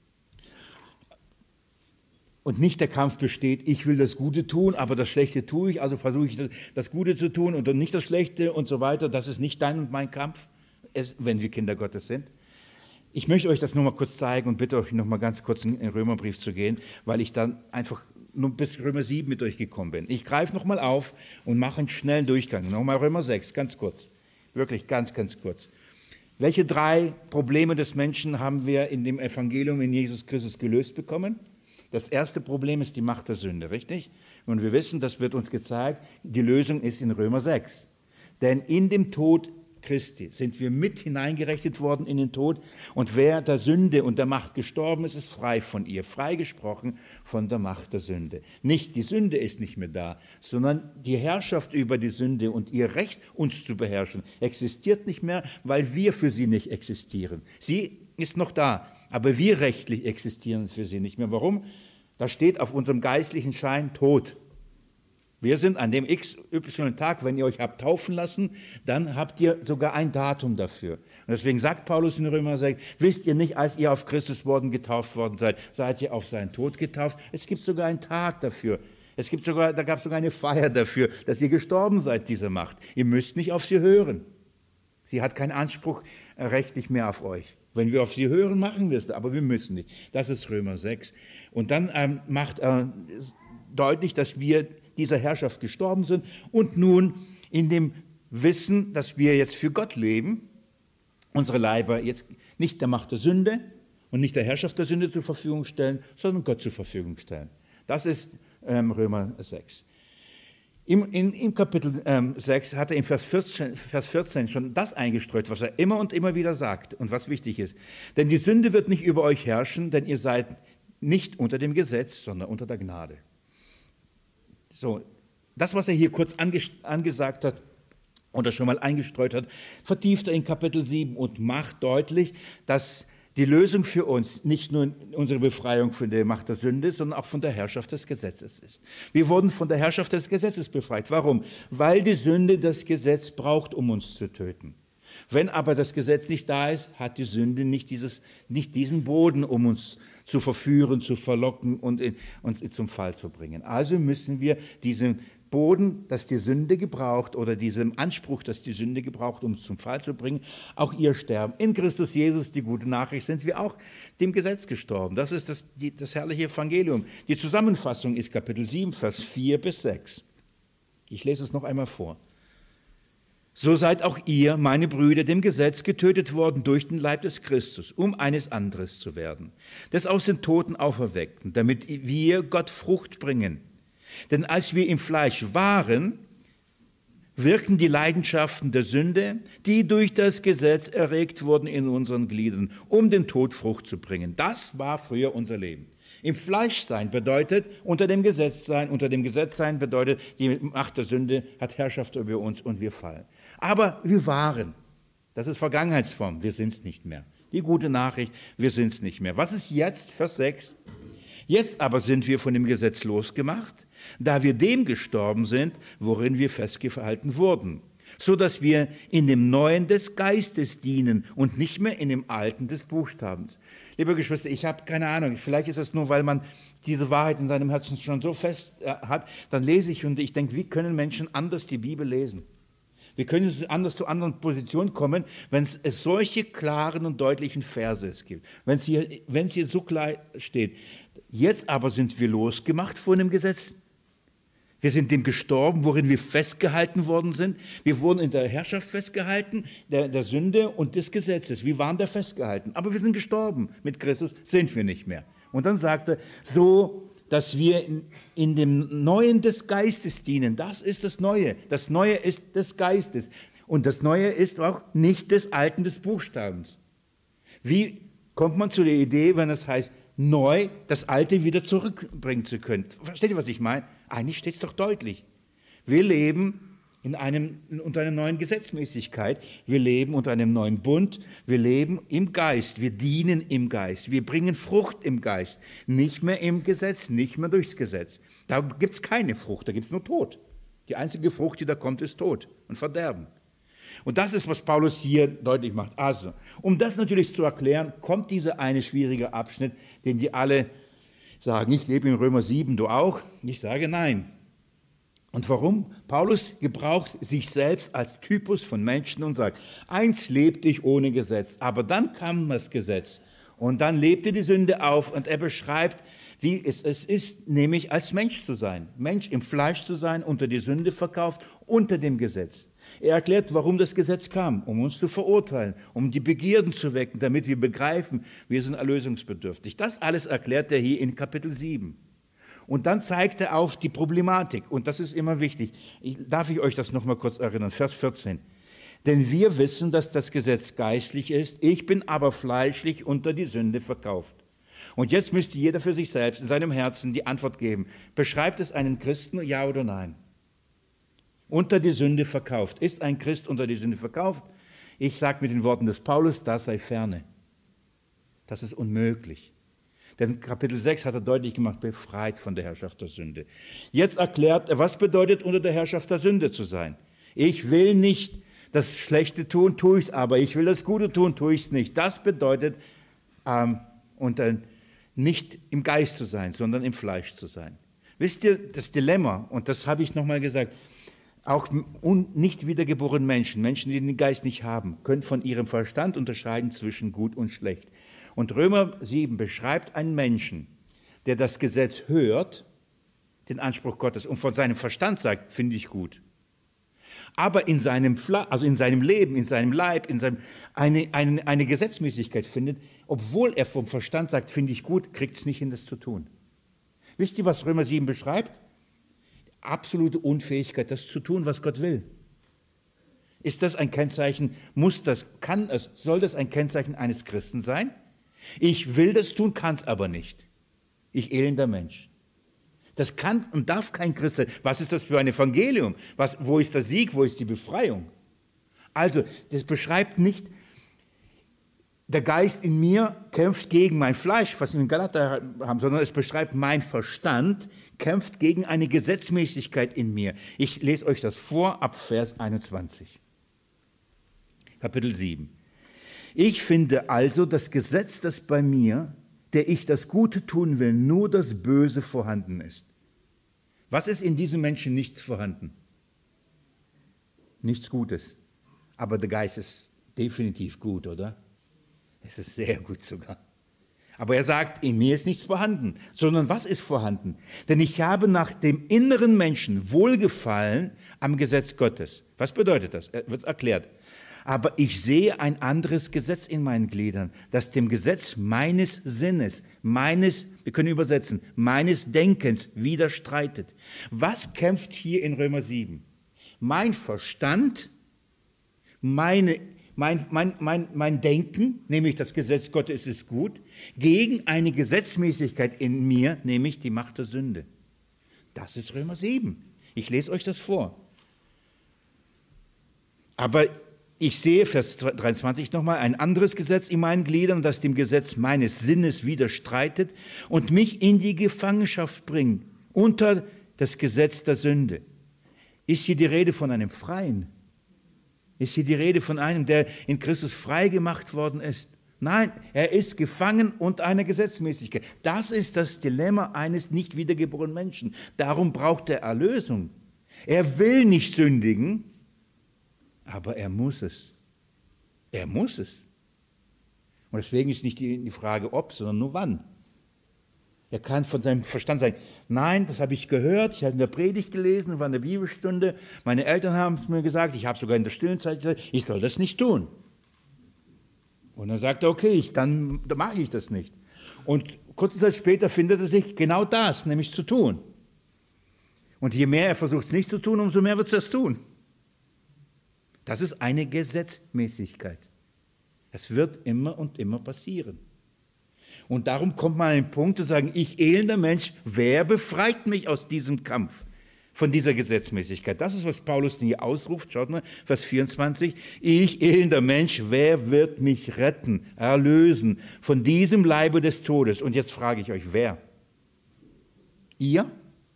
Und nicht der Kampf besteht, ich will das Gute tun, aber das Schlechte tue ich, also versuche ich das Gute zu tun und dann nicht das Schlechte und so weiter. Das ist nicht dein und mein Kampf, wenn wir Kinder Gottes sind. Ich möchte euch das nur mal kurz zeigen und bitte euch noch mal ganz kurz in den Römerbrief zu gehen, weil ich dann einfach nur bis Römer sieben mit euch gekommen bin. Ich greife noch mal auf und mache einen schnellen Durchgang. Nochmal Römer sechs, ganz kurz. Wirklich ganz, ganz kurz. Welche drei Probleme des Menschen haben wir in dem Evangelium in Jesus Christus gelöst bekommen? Das erste Problem ist die Macht der Sünde, richtig? Und wir wissen, das wird uns gezeigt, die Lösung ist in Römer sechs. Denn in dem Tod Christi sind wir mit hineingerechnet worden in den Tod. Und wer der Sünde und der Macht gestorben ist, ist frei von ihr, freigesprochen von der Macht der Sünde. Nicht die Sünde ist nicht mehr da, sondern die Herrschaft über die Sünde und ihr Recht, uns zu beherrschen, existiert nicht mehr, weil wir für sie nicht existieren. Sie ist noch da, aber wir rechtlich existieren für sie nicht mehr. Warum? Da steht auf unserem geistlichen Schein Tod. Wir sind an dem X Y-Tag, wenn ihr euch habt taufen lassen, dann habt ihr sogar ein Datum dafür. Und deswegen sagt Paulus in Römer sechs, wisst ihr nicht, als ihr auf Christus worden getauft worden seid, seid ihr auf seinen Tod getauft? Es gibt sogar einen Tag dafür. Es gibt sogar, da gab es sogar eine Feier dafür, dass ihr gestorben seid, diese Macht. Ihr müsst nicht auf sie hören. Sie hat keinen Anspruch rechtlich mehr auf euch. Wenn wir auf sie hören, machen wir es, aber wir müssen nicht. Das ist Römer sechs. Und dann ähm, macht er äh, deutlich, dass wir dieser Herrschaft gestorben sind und nun in dem Wissen, dass wir jetzt für Gott leben, unsere Leiber jetzt nicht der Macht der Sünde und nicht der Herrschaft der Sünde zur Verfügung stellen, sondern Gott zur Verfügung stellen. Das ist ähm, Römer sechs. Im, in, im Kapitel ähm, sechs hat er in Vers vierzehn, Vers vierzehn schon das eingestreut, was er immer und immer wieder sagt und was wichtig ist. Denn die Sünde wird nicht über euch herrschen, denn ihr seid nicht unter dem Gesetz, sondern unter der Gnade. So, das, was er hier kurz anges- angesagt hat oder schon mal eingestreut hat, vertieft er in Kapitel sieben und macht deutlich, dass die Lösung für uns nicht nur unsere Befreiung von der Macht der Sünde, sondern auch von der Herrschaft des Gesetzes ist. Wir wurden von der Herrschaft des Gesetzes befreit. Warum? Weil die Sünde das Gesetz braucht, um uns zu töten. Wenn aber das Gesetz nicht da ist, hat die Sünde nicht, dieses, nicht diesen Boden, um uns zu verführen, zu verlocken und, in, und zum Fall zu bringen. Also müssen wir diesen Boden, das die Sünde gebraucht, oder diesem Anspruch, das die Sünde gebraucht, um es zum Fall zu bringen, auch ihr sterben. In Christus Jesus, die gute Nachricht, sind wir auch dem Gesetz gestorben. Das ist das, die, das herrliche Evangelium. Die Zusammenfassung ist Kapitel sieben, Vers vier bis sechs. Ich lese es noch einmal vor. So seid auch ihr, meine Brüder, dem Gesetz getötet worden durch den Leib des Christus, um eines anderes zu werden, des aus den Toten Auferweckten, damit wir Gott Frucht bringen. Denn als wir im Fleisch waren, wirken die Leidenschaften der Sünde, die durch das Gesetz erregt wurden in unseren Gliedern, um den Tod Frucht zu bringen. Das war früher unser Leben. Im Fleisch sein bedeutet unter dem Gesetz sein, unter dem Gesetz sein bedeutet, die Macht der Sünde hat Herrschaft über uns und wir fallen. Aber wir waren, das ist Vergangenheitsform, wir sind es nicht mehr. Die gute Nachricht, wir sind es nicht mehr. Was ist jetzt? Vers sechs. Jetzt aber sind wir von dem Gesetz losgemacht, da wir dem gestorben sind, worin wir festgehalten wurden, so dass wir in dem Neuen des Geistes dienen und nicht mehr in dem Alten des Buchstabens. Liebe Geschwister, ich habe keine Ahnung, vielleicht ist es nur, weil man diese Wahrheit in seinem Herzen schon so fest äh, hat, dann lese ich und ich denke, wie können Menschen anders die Bibel lesen? Wie können sie anders zu anderen Positionen kommen, wenn es solche klaren und deutlichen Verse gibt? Wenn es hier, wenn es hier so klar steht, jetzt aber sind wir losgemacht von dem Gesetz. Wir sind dem gestorben, worin wir festgehalten worden sind. Wir wurden in der Herrschaft festgehalten, der, der Sünde und des Gesetzes. Wir waren da festgehalten. Aber wir sind gestorben. Mit Christus sind wir nicht mehr. Und dann sagt er, so, dass wir in, in dem Neuen des Geistes dienen. Das ist das Neue. Das Neue ist des Geistes. Und das Neue ist auch nicht des Alten des Buchstabens. Wie kommt man zu der Idee, wenn es heißt, neu das Alte wieder zurückbringen zu können? Versteht ihr, was ich meine? Eigentlich steht es doch deutlich. Wir leben in einem, unter einer neuen Gesetzmäßigkeit. Wir leben unter einem neuen Bund. Wir leben im Geist. Wir dienen im Geist. Wir bringen Frucht im Geist. Nicht mehr im Gesetz, nicht mehr durchs Gesetz. Da gibt es keine Frucht, da gibt es nur Tod. Die einzige Frucht, die da kommt, ist Tod und Verderben. Und das ist, was Paulus hier deutlich macht. Also, um das natürlich zu erklären, kommt dieser eine schwierige Abschnitt, den die alle sagen, ich lebe in Römer sieben, du auch? Ich sage nein. Und warum? Paulus gebraucht sich selbst als Typus von Menschen und sagt, eins lebte ich ohne Gesetz, aber dann kam das Gesetz und dann lebte die Sünde auf und er beschreibt, wie es, es ist, nämlich als Mensch zu sein. Mensch im Fleisch zu sein, unter die Sünde verkauft, unter dem Gesetz. Er erklärt, warum das Gesetz kam, um uns zu verurteilen, um die Begierden zu wecken, damit wir begreifen, wir sind erlösungsbedürftig. Das alles erklärt er hier in Kapitel sieben. Und dann zeigt er auf die Problematik, und das ist immer wichtig. Ich, darf ich euch das nochmal kurz erinnern? Vers vierzehn. Denn wir wissen, dass das Gesetz geistlich ist, ich bin aber fleischlich unter die Sünde verkauft. Und jetzt müsste jeder für sich selbst in seinem Herzen die Antwort geben. Beschreibt es einen Christen, ja oder nein? Unter die Sünde verkauft. Ist ein Christ unter die Sünde verkauft? Ich sage mit den Worten des Paulus, das sei ferne. Das ist unmöglich. Denn Kapitel sechs hat er deutlich gemacht, befreit von der Herrschaft der Sünde. Jetzt erklärt er, was bedeutet, unter der Herrschaft der Sünde zu sein. Ich will nicht das Schlechte tun, tue ich es, aber ich will das Gute tun, tue ich es nicht. Das bedeutet, ähm, unter nicht im Geist zu sein, sondern im Fleisch zu sein. Wisst ihr, das Dilemma, und das habe ich nochmal gesagt, auch nicht wiedergeborene Menschen, Menschen, die den Geist nicht haben, können von ihrem Verstand unterscheiden zwischen gut und schlecht. Und Römer sieben beschreibt einen Menschen, der das Gesetz hört, den Anspruch Gottes, und von seinem Verstand sagt, finde ich gut. Aber in seinem, also in seinem Leben, in seinem Leib, in seinem, eine, eine, eine Gesetzmäßigkeit findet, obwohl er vom Verstand sagt, finde ich gut, kriegt es nicht hin, das zu tun. Wisst ihr, was Römer sieben beschreibt? Die absolute Unfähigkeit, das zu tun, was Gott will. Ist das ein Kennzeichen, muss das, kann es, soll das ein Kennzeichen eines Christen sein? Ich will das tun, kann es aber nicht. Ich elender Mensch. Das kann und darf kein Christ sein. Was ist das für ein Evangelium? Was, wo ist der Sieg? Wo ist die Befreiung? Also, das beschreibt nicht, der Geist in mir kämpft gegen mein Fleisch, was wir in Galater haben, sondern es beschreibt, mein Verstand kämpft gegen eine Gesetzmäßigkeit in mir. Ich lese euch das vor ab Vers einundzwanzig. Kapitel sieben. Ich finde also das Gesetz, das bei mir, der ich das Gute tun will, nur das Böse vorhanden ist. Was ist in diesem Menschen nichts vorhanden? Nichts Gutes. Aber der Geist ist definitiv gut, oder? Es ist sehr gut sogar. Aber er sagt, in mir ist nichts vorhanden, sondern was ist vorhanden? Denn ich habe nach dem inneren Menschen Wohlgefallen am Gesetz Gottes. Was bedeutet das? Er wird erklärt. Aber ich sehe ein anderes Gesetz in meinen Gliedern, das dem Gesetz meines Sinnes, meines, wir können übersetzen, meines Denkens widerstreitet. Was kämpft hier in Römer sieben? mein Verstand, meine, mein, mein, mein, mein Denken, nämlich das Gesetz Gottes ist gut, gegen eine Gesetzmäßigkeit in mir, nämlich die Macht der Sünde. Das ist Römer sieben. Ich lese euch das vor. Aber ich sehe, Vers dreiundzwanzig nochmal, ein anderes Gesetz in meinen Gliedern, das dem Gesetz meines Sinnes widerstreitet und mich in die Gefangenschaft bringt, unter das Gesetz der Sünde. Ist hier die Rede von einem Freien? Ist hier die Rede von einem, der in Christus frei gemacht worden ist? Nein, er ist gefangen unter einer Gesetzmäßigkeit. Das ist das Dilemma eines nicht wiedergeborenen Menschen. Darum braucht er Erlösung. Er will nicht sündigen, aber er muss es. Er muss es. Und deswegen ist nicht die Frage ob, sondern nur wann. Er kann von seinem Verstand sagen, nein, das habe ich gehört, ich habe in der Predigt gelesen, war in der Bibelstunde, meine Eltern haben es mir gesagt, ich habe sogar in der stillen Zeit gesagt, ich soll das nicht tun. Und dann sagt er, okay, ich, dann, dann mache ich das nicht. Und kurze Zeit später findet er sich genau das, nämlich zu tun. Und je mehr er versucht es nicht zu tun, umso mehr wird es das tun. Das ist eine Gesetzmäßigkeit. Das wird immer und immer passieren. Und darum kommt man an den Punkt zu sagen, ich elender Mensch, wer befreit mich aus diesem Kampf, von dieser Gesetzmäßigkeit? Das ist, was Paulus hier ausruft, schaut mal, Vers vierundzwanzig, ich elender Mensch, wer wird mich retten, erlösen von diesem Leibe des Todes? Und jetzt frage ich euch, wer? Ihr?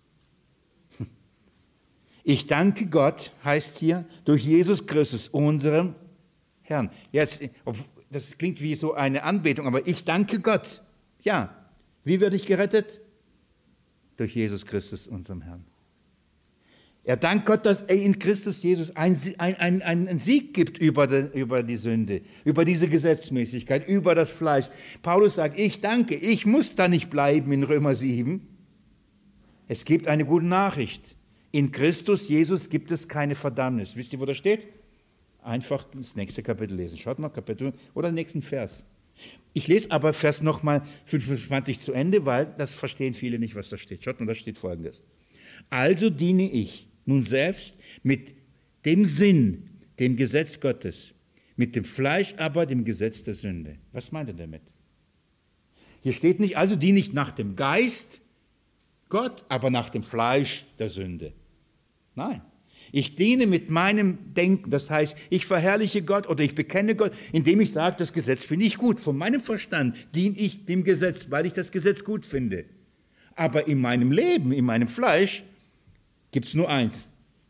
Ich danke Gott, heißt hier, durch Jesus Christus, unserem Herrn. Jetzt, das klingt wie so eine Anbetung, aber ich danke Gott. Ja, wie werde ich gerettet? Durch Jesus Christus, unserem Herrn. Er dankt Gott, dass er in Christus Jesus einen ein, ein Sieg gibt über die, über die Sünde, über diese Gesetzmäßigkeit, über das Fleisch. Paulus sagt, ich danke, ich muss da nicht bleiben in Römer sieben. Es gibt eine gute Nachricht. In Christus Jesus gibt es keine Verdammnis. Wisst ihr, wo das steht? Einfach das nächste Kapitel lesen. Schaut mal, Kapitel oder den nächsten Vers. Ich lese aber Vers nochmal fünfundzwanzig zu Ende, weil das verstehen viele nicht, was da steht. Schaut mal, da steht Folgendes. Also diene ich nun selbst mit dem Sinn, dem Gesetz Gottes, mit dem Fleisch aber dem Gesetz der Sünde. Was meint er damit? Hier steht nicht, also diene ich nach dem Geist Gott, aber nach dem Fleisch der Sünde. Nein. Ich diene mit meinem Denken, das heißt, ich verherrliche Gott oder ich bekenne Gott, indem ich sage, das Gesetz finde ich gut. Von meinem Verstand diene ich dem Gesetz, weil ich das Gesetz gut finde. Aber in meinem Leben, in meinem Fleisch, gibt es nur eins.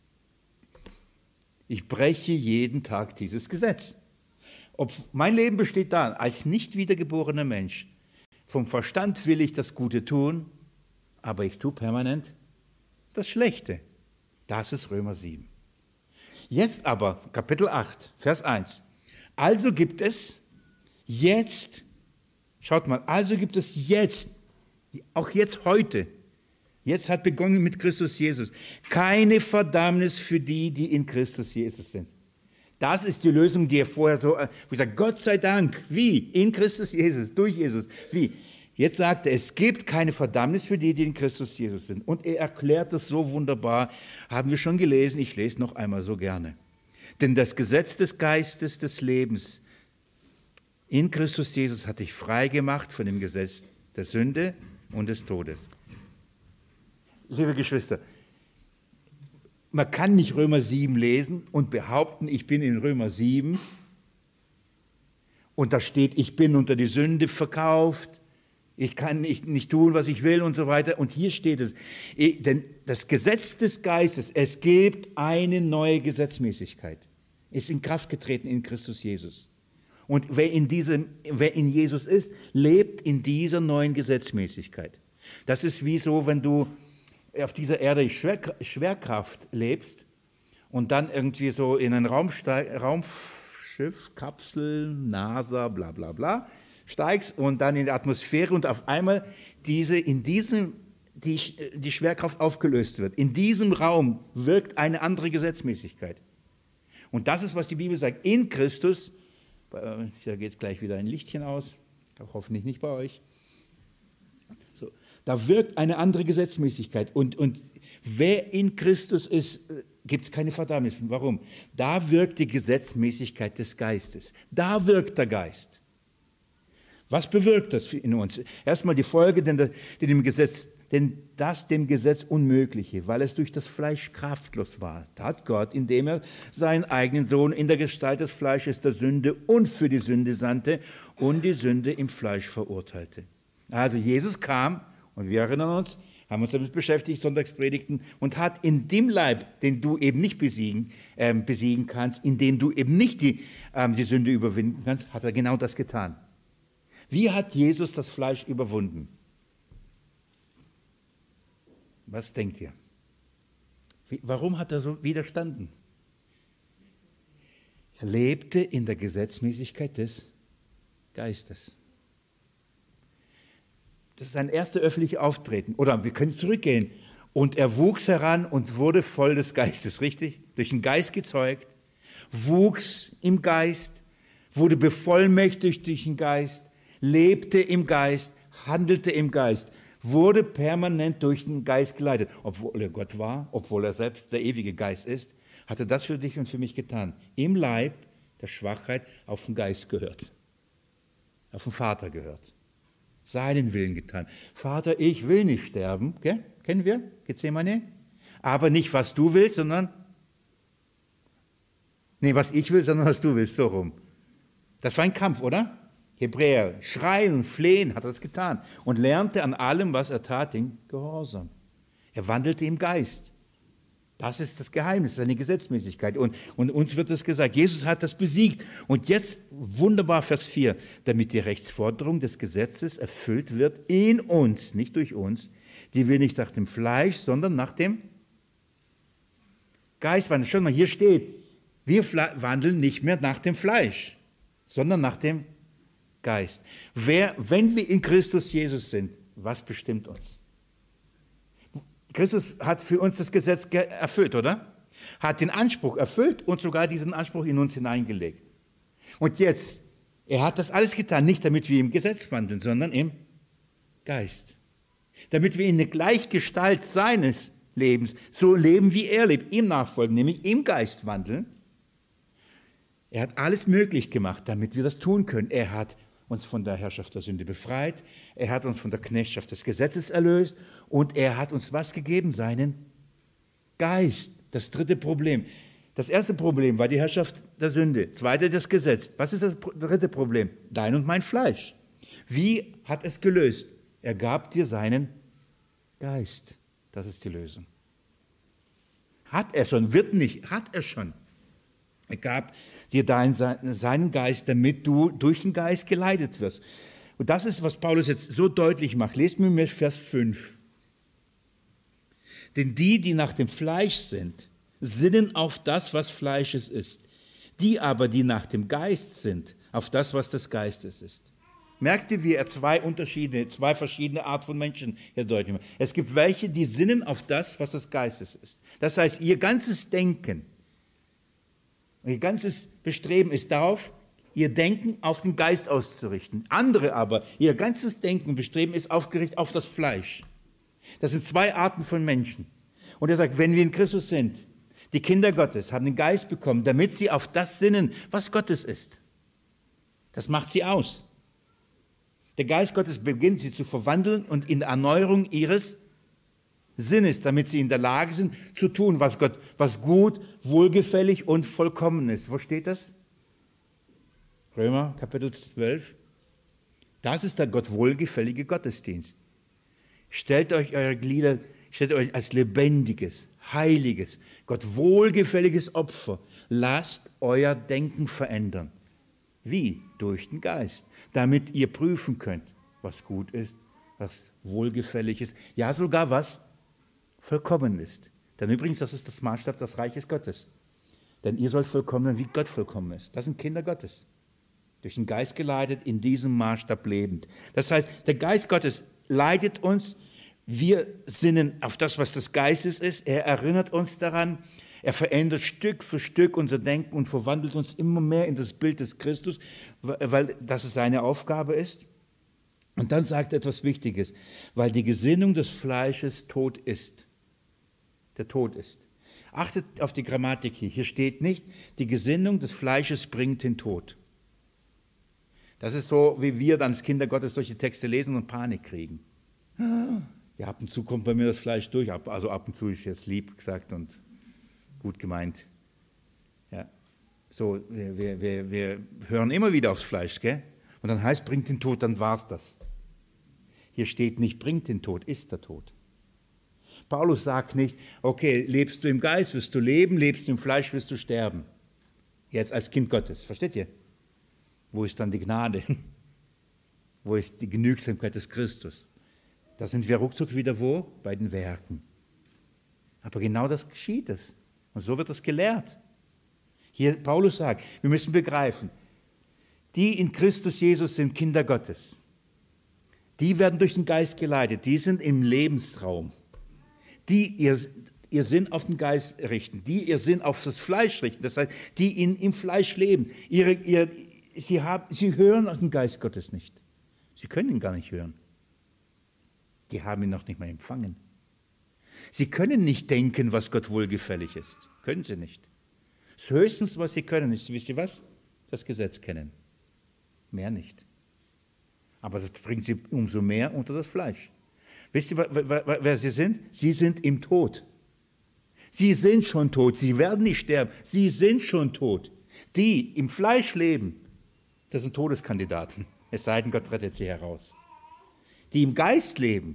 Ich breche jeden Tag dieses Gesetz. Ob mein Leben besteht darin, als nicht wiedergeborener Mensch, vom Verstand will ich das Gute tun, aber ich tue permanent das Schlechte. Das ist Römer sieben. Jetzt aber, Kapitel acht, Vers eins. Also gibt es jetzt, schaut mal, also gibt es jetzt, auch jetzt heute, jetzt hat begonnen mit Christus Jesus, keine Verdammnis für die, die in Christus Jesus sind. Das ist die Lösung, die er vorher so, wo ich sage, Gott sei Dank, wie? In Christus Jesus, durch Jesus, wie? Jetzt sagt er, es gibt keine Verdammnis für die, die in Christus Jesus sind. Und er erklärt das so wunderbar, haben wir schon gelesen, ich lese noch einmal so gerne. Denn das Gesetz des Geistes des Lebens in Christus Jesus hat dich frei gemacht von dem Gesetz der Sünde und des Todes. Liebe Geschwister, man kann nicht Römer sieben lesen und behaupten, ich bin in Römer sieben und da steht, ich bin unter die Sünde verkauft, ich kann nicht, nicht tun, was ich will und so weiter. Und hier steht es, denn das Gesetz des Geistes, es gibt eine neue Gesetzmäßigkeit, ist in Kraft getreten in Christus Jesus. Und wer in, diesem, wer in Jesus ist, lebt in dieser neuen Gesetzmäßigkeit. Das ist wie so, wenn du auf dieser Erde Schwer, Schwerkraft lebst und dann irgendwie so in ein Raumste- Raumschiff, Kapsel, NASA, bla bla bla, steigst und dann in die Atmosphäre und auf einmal diese, in diesem, die, die Schwerkraft aufgelöst wird. In diesem Raum wirkt eine andere Gesetzmäßigkeit. Und das ist, was die Bibel sagt. In Christus, da geht es gleich wieder ein Lichtchen aus, hoffentlich nicht bei euch, so, da wirkt eine andere Gesetzmäßigkeit. Und, und Wer in Christus ist, gibt es keine Verdammnis. Warum? Da wirkt die Gesetzmäßigkeit des Geistes. Da wirkt der Geist. Was bewirkt das in uns? Erstmal die Folge, denn, dem Gesetz, denn das dem Gesetz Unmögliche, weil es durch das Fleisch kraftlos war, tat Gott, indem er seinen eigenen Sohn in der Gestalt des Fleisches der Sünde und für die Sünde sandte und die Sünde im Fleisch verurteilte. Also Jesus kam, und wir erinnern uns, haben uns damit beschäftigt, Sonntagspredigten, und hat in dem Leib, den du eben nicht besiegen, äh, besiegen kannst, in dem du eben nicht die, ähm, die Sünde überwinden kannst, hat er genau das getan. Wie hat Jesus das Fleisch überwunden? Was denkt ihr? Wie, warum hat er so widerstanden? Er lebte in der Gesetzmäßigkeit des Geistes. Das ist sein erstes öffentliches Auftreten. Oder wir können zurückgehen. Und er wuchs heran und wurde voll des Geistes, richtig? Durch den Geist gezeugt, wuchs im Geist, wurde bevollmächtigt durch den Geist, lebte im Geist, handelte im Geist, wurde permanent durch den Geist geleitet. Obwohl er Gott war, obwohl er selbst der ewige Geist ist, hat er das für dich und für mich getan. Im Leib der Schwachheit auf den Geist gehört, auf den Vater gehört. Seinen Willen getan. Vater, ich will nicht sterben, gell? Kennen wir? Gethsemane? Aber nicht, was du willst, sondern, nee, was ich will, sondern was du willst, so rum. Das war ein Kampf, oder? Hebräer, schreien und flehen, hat er das getan und lernte an allem, was er tat, den Gehorsam. Er wandelte im Geist. Das ist das Geheimnis, seine Gesetzmäßigkeit. Und, und uns wird das gesagt, Jesus hat das besiegt. Und jetzt, wunderbar, Vers vier, damit die Rechtsforderung des Gesetzes erfüllt wird in uns, nicht durch uns, die wir nicht nach dem Fleisch, sondern nach dem Geist wandeln. Schau mal, hier steht, wir wandeln nicht mehr nach dem Fleisch, sondern nach dem Geist. Wer, wenn wir in Christus Jesus sind, was bestimmt uns? Christus hat für uns das Gesetz erfüllt, oder? Hat den Anspruch erfüllt und sogar diesen Anspruch in uns hineingelegt. Und jetzt, er hat das alles getan, nicht damit wir im Gesetz wandeln, sondern im Geist. Damit wir in der Gleichgestalt seines Lebens so leben, wie er lebt, ihm nachfolgen, nämlich im Geist wandeln. Er hat alles möglich gemacht, damit wir das tun können. Er hat uns von der Herrschaft der Sünde befreit, er hat uns von der Knechtschaft des Gesetzes erlöst und er hat uns was gegeben? Seinen Geist. Das dritte Problem. Das erste Problem war die Herrschaft der Sünde, zweite das Gesetz. Was ist das dritte Problem? Dein und mein Fleisch. Wie hat es gelöst? Er gab dir seinen Geist. Das ist die Lösung. Hat er schon, wird nicht, hat er schon. Er gab dir deinen, seinen Geist, damit du durch den Geist geleitet wirst. Und das ist, was Paulus jetzt so deutlich macht. Lest mir mir Vers fünf. Denn die, die nach dem Fleisch sind, sinnen auf das, was Fleisches ist. Die aber, die nach dem Geist sind, auf das, was des Geistes ist. Merkt ihr, wie er zwei Unterschiede, zwei verschiedene Art von Menschen hier deutlich macht. Es gibt welche, die sinnen auf das, was des Geistes ist. Das heißt, ihr ganzes Denken, ihr ganzes Bestreben ist darauf, ihr Denken auf den Geist auszurichten. Andere aber, ihr ganzes Denken und Bestreben ist aufgerichtet auf das Fleisch. Das sind zwei Arten von Menschen. Und er sagt, wenn wir in Christus sind, die Kinder Gottes haben den Geist bekommen, damit sie auf das sinnen, was Gottes ist. Das macht sie aus. Der Geist Gottes beginnt sie zu verwandeln und in der Erneuerung ihres Sinnes, damit sie in der Lage sind, zu tun, was Gott, was gut, wohlgefällig und vollkommen ist. Wo steht das? Römer, Kapitel zwölf. Das ist der Gott wohlgefällige Gottesdienst. Stellt euch eure Glieder, stellt euch als lebendiges, heiliges, Gott wohlgefälliges Opfer. Lasst euer Denken verändern. Wie? Durch den Geist. Damit ihr prüfen könnt, was gut ist, was wohlgefällig ist. Ja, sogar was vollkommen ist. Denn übrigens, das ist das Maßstab des Reiches Gottes. Denn ihr sollt vollkommen sein, wie Gott vollkommen ist. Das sind Kinder Gottes. Durch den Geist geleitet, in diesem Maßstab lebend. Das heißt, der Geist Gottes leitet uns, wir sinnen auf das, was des Geistes ist. Er erinnert uns daran, er verändert Stück für Stück unser Denken und verwandelt uns immer mehr in das Bild des Christus, weil das seine Aufgabe ist. Und dann sagt er etwas Wichtiges, weil die Gesinnung des Fleisches tot ist. der Tod ist. Achtet auf die Grammatik hier. Hier steht nicht, die Gesinnung des Fleisches bringt den Tod. Das ist so, wie wir dann als Kinder Gottes solche Texte lesen und Panik kriegen. Ja, ab und zu kommt bei mir das Fleisch durch. Also ab und zu ist jetzt lieb gesagt und gut gemeint. Ja. So, wir, wir, wir hören immer wieder aufs Fleisch, gell? Und dann heißt, bringt den Tod, dann war's das. Hier steht nicht, bringt den Tod, ist der Tod. Paulus sagt nicht, okay, lebst du im Geist, wirst du leben, lebst du im Fleisch, wirst du sterben. Jetzt als Kind Gottes, versteht ihr? Wo ist dann die Gnade? Wo ist die Genügsamkeit des Christus? Da sind wir ruckzuck wieder wo? Bei den Werken. Aber genau das geschieht es. Und so wird das gelehrt. Hier, Paulus sagt, wir müssen begreifen, die in Christus Jesus sind Kinder Gottes. Die werden durch den Geist geleitet, die sind im Lebensraum. Die ihr, ihr Sinn auf den Geist richten, die ihr Sinn auf das Fleisch richten, das heißt, die in, im Fleisch leben. Ihre, ihr, sie, haben, sie hören auf den Geist Gottes nicht. Sie können ihn gar nicht hören. Die haben ihn noch nicht mal empfangen. Sie können nicht denken, was Gott wohlgefällig ist. Können sie nicht. Das Höchstens, was sie können, ist, wisst ihr was? Das Gesetz kennen. Mehr nicht. Aber das bringt sie umso mehr unter das Fleisch. Wisst ihr, wer sie sind? Sie sind im Tod. Sie sind schon tot. Sie werden nicht sterben. Sie sind schon tot. Die im Fleisch leben, das sind Todeskandidaten. Es sei denn, Gott rettet sie heraus. Die im Geist leben,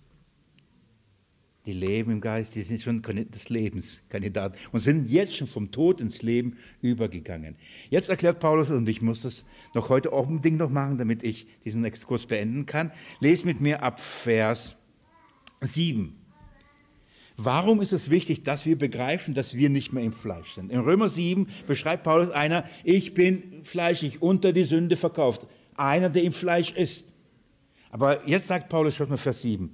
die leben im Geist, die sind schon des Lebens Kandidaten und sind jetzt schon vom Tod ins Leben übergegangen. Jetzt erklärt Paulus, und ich muss das noch heute unbedingt noch machen, damit ich diesen Exkurs beenden kann. Lest mit mir ab Vers sieben. Warum ist es wichtig, dass wir begreifen, dass wir nicht mehr im Fleisch sind? In Römer sieben beschreibt Paulus einer, ich bin fleischlich, unter die Sünde verkauft. Einer, der im Fleisch ist. Aber jetzt sagt Paulus, schaut mal Vers sieben.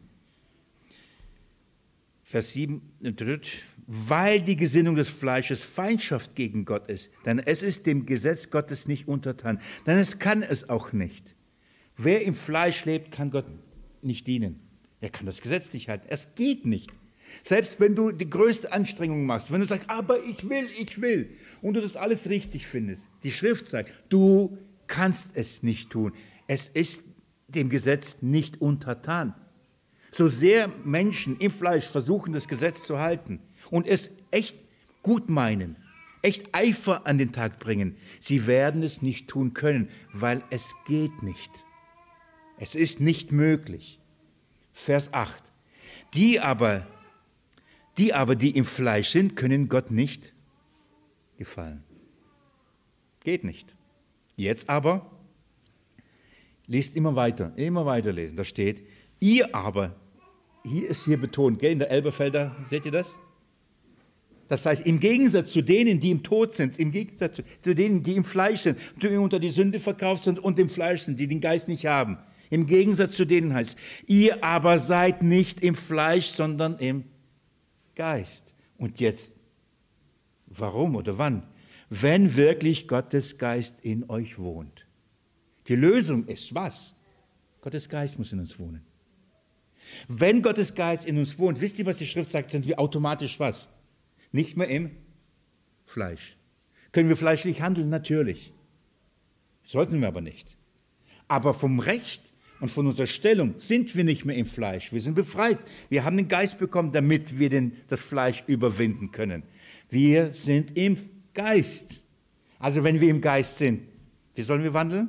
Vers sieben, weil die Gesinnung des Fleisches Feindschaft gegen Gott ist, denn es ist dem Gesetz Gottes nicht untertan, denn es kann es auch nicht. Wer im Fleisch lebt, kann Gott nicht dienen. Er kann das Gesetz nicht halten. Es geht nicht. Selbst wenn du die größte Anstrengung machst, wenn du sagst, aber ich will, ich will, und du das alles richtig findest, die Schrift sagt, du kannst es nicht tun. Es ist dem Gesetz nicht untertan. So sehr Menschen im Fleisch versuchen, das Gesetz zu halten und es echt gut meinen, echt Eifer an den Tag bringen, sie werden es nicht tun können, weil es geht nicht. Es ist nicht möglich. Vers acht. Die aber, die aber, die im Fleisch sind, können Gott nicht gefallen. Geht nicht. Jetzt aber, lest immer weiter, immer weiter lesen. Da steht, ihr aber, hier ist hier betont, gell, in der Elberfelder, seht ihr das? Das heißt, im Gegensatz zu denen, die im Tod sind, im Gegensatz zu, zu denen, die im Fleisch sind, die unter die Sünde verkauft sind und im Fleisch sind, die den Geist nicht haben, im Gegensatz zu denen heißt, ihr aber seid nicht im Fleisch, sondern im Geist. Und jetzt, warum oder wann? Wenn wirklich Gottes Geist in euch wohnt. Die Lösung ist was? Gottes Geist muss in uns wohnen. Wenn Gottes Geist in uns wohnt, wisst ihr, was die Schrift sagt, sind wir automatisch was? Nicht mehr im Fleisch. Können wir fleischlich handeln? Natürlich. Sollten wir aber nicht. Aber vom Recht und von unserer Stellung sind wir nicht mehr im Fleisch. Wir sind befreit. Wir haben den Geist bekommen, damit wir den, das Fleisch überwinden können. Wir sind im Geist. Also wenn wir im Geist sind, wie sollen wir wandeln?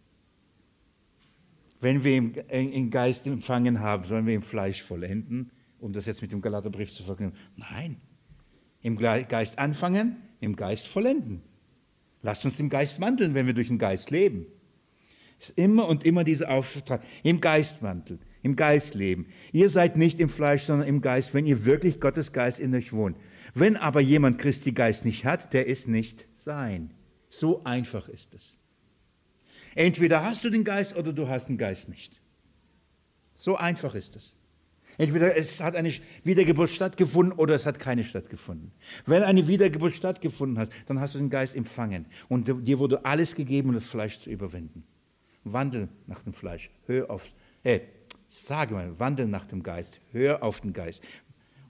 Wenn wir im, im Geist empfangen haben, sollen wir im Fleisch vollenden, um das jetzt mit dem Galaterbrief zu verknüpfen. Nein, im Geist anfangen, im Geist vollenden. Lasst uns im Geist wandeln, wenn wir durch den Geist leben. Es ist immer und immer dieser Auftrag, im Geist wandeln, im Geist leben. Ihr seid nicht im Fleisch, sondern im Geist, wenn ihr wirklich Gottes Geist in euch wohnt. Wenn aber jemand Christi Geist nicht hat, der ist nicht sein. So einfach ist es. Entweder hast du den Geist oder du hast den Geist nicht. So einfach ist es. Entweder es hat eine Wiedergeburt stattgefunden oder es hat keine stattgefunden. Wenn eine Wiedergeburt stattgefunden hat, dann hast du den Geist empfangen und dir wurde alles gegeben, um das Fleisch zu überwinden. Wandel nach dem Fleisch, hör aufs, äh, ich sage mal, wandel nach dem Geist, hör auf den Geist.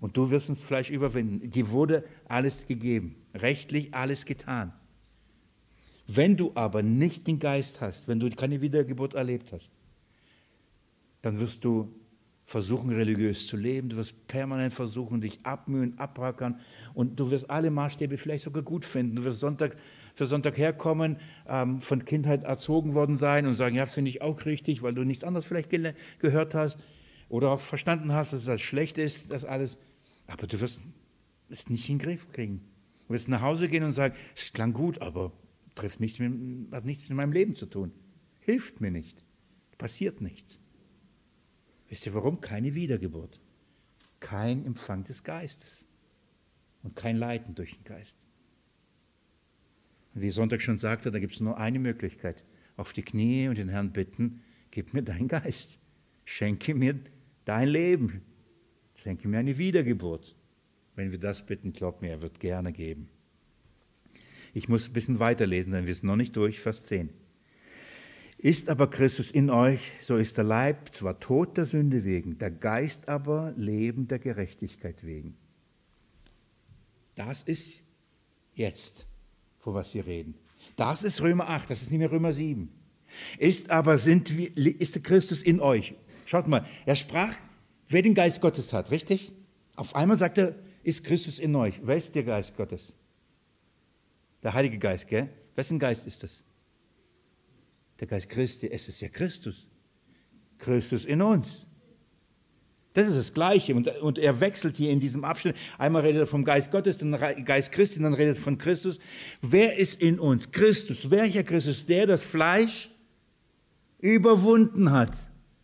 und du wirst das Fleisch überwinden. Dir wurde alles gegeben, rechtlich alles getan. Wenn du aber nicht den Geist hast, wenn du keine Wiedergeburt erlebt hast, dann wirst du versuchen, religiös zu leben. Du wirst permanent versuchen, dich abmühen, abrackern und du wirst alle Maßstäbe vielleicht sogar gut finden. Du wirst Sonntag für Sonntag herkommen, ähm, von Kindheit erzogen worden sein und sagen, ja, finde ich auch richtig, weil du nichts anderes vielleicht ge- gehört hast oder auch verstanden hast, dass das schlecht ist, das alles. Aber du wirst es nicht in den Griff kriegen. Du wirst nach Hause gehen und sagen, es klang gut, aber trifft nichts mit, hat nichts mit meinem Leben zu tun. Hilft mir nicht. Passiert nichts. Wisst ihr warum? Keine Wiedergeburt. Kein Empfang des Geistes. Und kein Leiten durch den Geist. Und wie Sonntag schon sagte, da gibt es nur eine Möglichkeit. Auf die Knie und den Herrn bitten, gib mir deinen Geist. Schenke mir dein Leben. Schenke mir eine Wiedergeburt. Wenn wir das bitten, glaub mir, er wird gerne geben. Ich muss ein bisschen weiterlesen, denn wir sind noch nicht durch, Vers zehn. Ist aber Christus in euch, so ist der Leib zwar tot der Sünde wegen, der Geist aber Leben der Gerechtigkeit wegen. Das ist jetzt, vor was wir reden. Das ist Römer acht, das ist nicht mehr Römer sieben. Ist aber, sind wir, ist der Christus in euch. Schaut mal, er sprach, wer den Geist Gottes hat, richtig? Auf einmal sagt er, ist Christus in euch. Wer ist der Geist Gottes? Der Heilige Geist, gell? Wessen Geist ist das? Der Geist Christi, es ist ja Christus. Christus in uns. Das ist das Gleiche. Und, und er wechselt hier in diesem Abschnitt. Einmal redet er vom Geist Gottes, dann Geist Christi, dann redet er von Christus. Wer ist in uns? Christus. Welcher Christus? Der das Fleisch überwunden hat.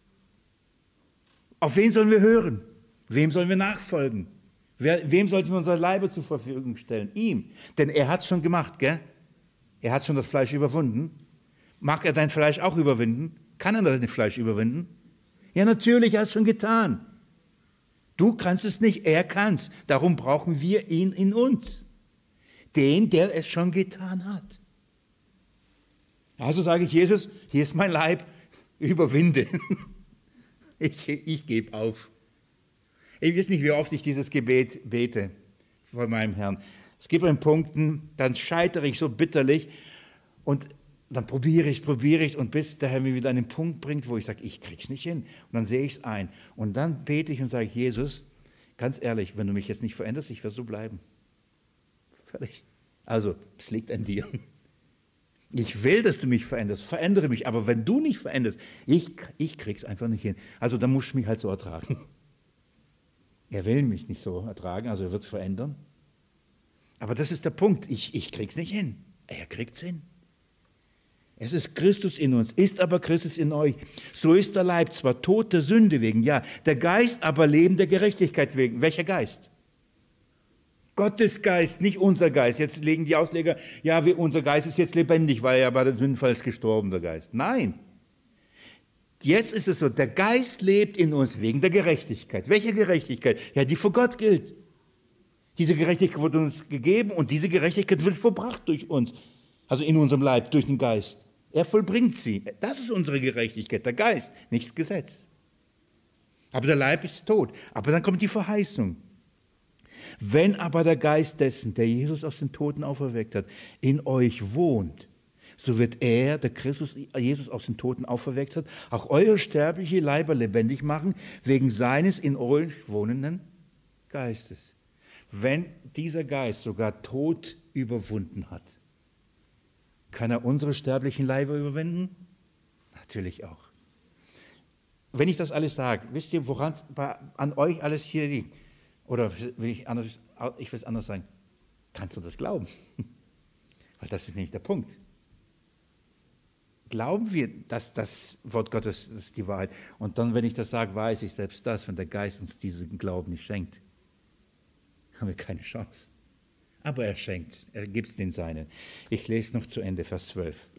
Auf wen sollen wir hören? Wem sollen wir nachfolgen? Wer, wem sollten wir unsere Leibe zur Verfügung stellen? Ihm. Denn er hat es schon gemacht, gell? Er hat schon das Fleisch überwunden. Mag er dein Fleisch auch überwinden? Kann er dein Fleisch überwinden? Ja, natürlich, er hat es schon getan. Du kannst es nicht, er kann es. Darum brauchen wir ihn in uns. Den, der es schon getan hat. Also sage ich, Jesus, hier ist mein Leib, überwinde. Ich, ich gebe auf. Ich weiß nicht, wie oft ich dieses Gebet bete vor meinem Herrn. Es gibt einen Punkten, dann scheitere ich so bitterlich und dann probiere ich, probiere ich es und bis der Herr mir wieder an den Punkt bringt, wo ich sage, ich krieg's nicht hin. Und dann sehe ich es ein. Und dann bete ich und sage, Jesus, ganz ehrlich, wenn du mich jetzt nicht veränderst, ich werde so bleiben. Fertig. Also, es liegt an dir. Ich will, dass du mich veränderst, verändere mich, aber wenn du nicht veränderst, ich, ich krieg's einfach nicht hin. Also dann musst du mich halt so ertragen. Er will mich nicht so ertragen, also er wird es verändern. Aber das ist der Punkt, ich, ich krieg's nicht hin. Er kriegt's hin. Es ist Christus in uns, ist aber Christus in euch. So ist der Leib zwar tot der Sünde wegen, ja, der Geist aber Leben der Gerechtigkeit wegen. Welcher Geist? Gottes Geist, nicht unser Geist. Jetzt legen die Ausleger, ja, wir, unser Geist ist jetzt lebendig, weil er bei der Sündenfall ist gestorben, der Geist. Nein. Jetzt ist es so, der Geist lebt in uns wegen der Gerechtigkeit. Welche Gerechtigkeit? Ja, die vor Gott gilt. Diese Gerechtigkeit wird uns gegeben und diese Gerechtigkeit wird vollbracht durch uns. Also in unserem Leib, durch den Geist. Er vollbringt sie. Das ist unsere Gerechtigkeit, der Geist, nicht das Gesetz. Aber der Leib ist tot. Aber dann kommt die Verheißung. Wenn aber der Geist dessen, der Jesus aus den Toten auferweckt hat, in euch wohnt, so wird er, der Christus Jesus aus den Toten auferweckt hat, auch eure sterbliche Leiber lebendig machen, wegen seines in euch wohnenden Geistes. Wenn dieser Geist sogar Tod überwunden hat, kann er unsere sterblichen Leiber überwinden? Natürlich auch. Wenn ich das alles sage, wisst ihr, woran es an euch alles hier liegt? Oder will ich, anders, ich will es anders sagen, kannst du das glauben? Weil das ist nämlich der Punkt. Glauben wir, dass das Wort Gottes ist die Wahrheit? Und dann, wenn ich das sage, weiß ich selbst das, wenn der Geist uns diesen Glauben nicht schenkt, haben wir keine Chance. Aber er schenkt, er gibt es den Seinen. Ich lese noch zu Ende, Vers zwölf.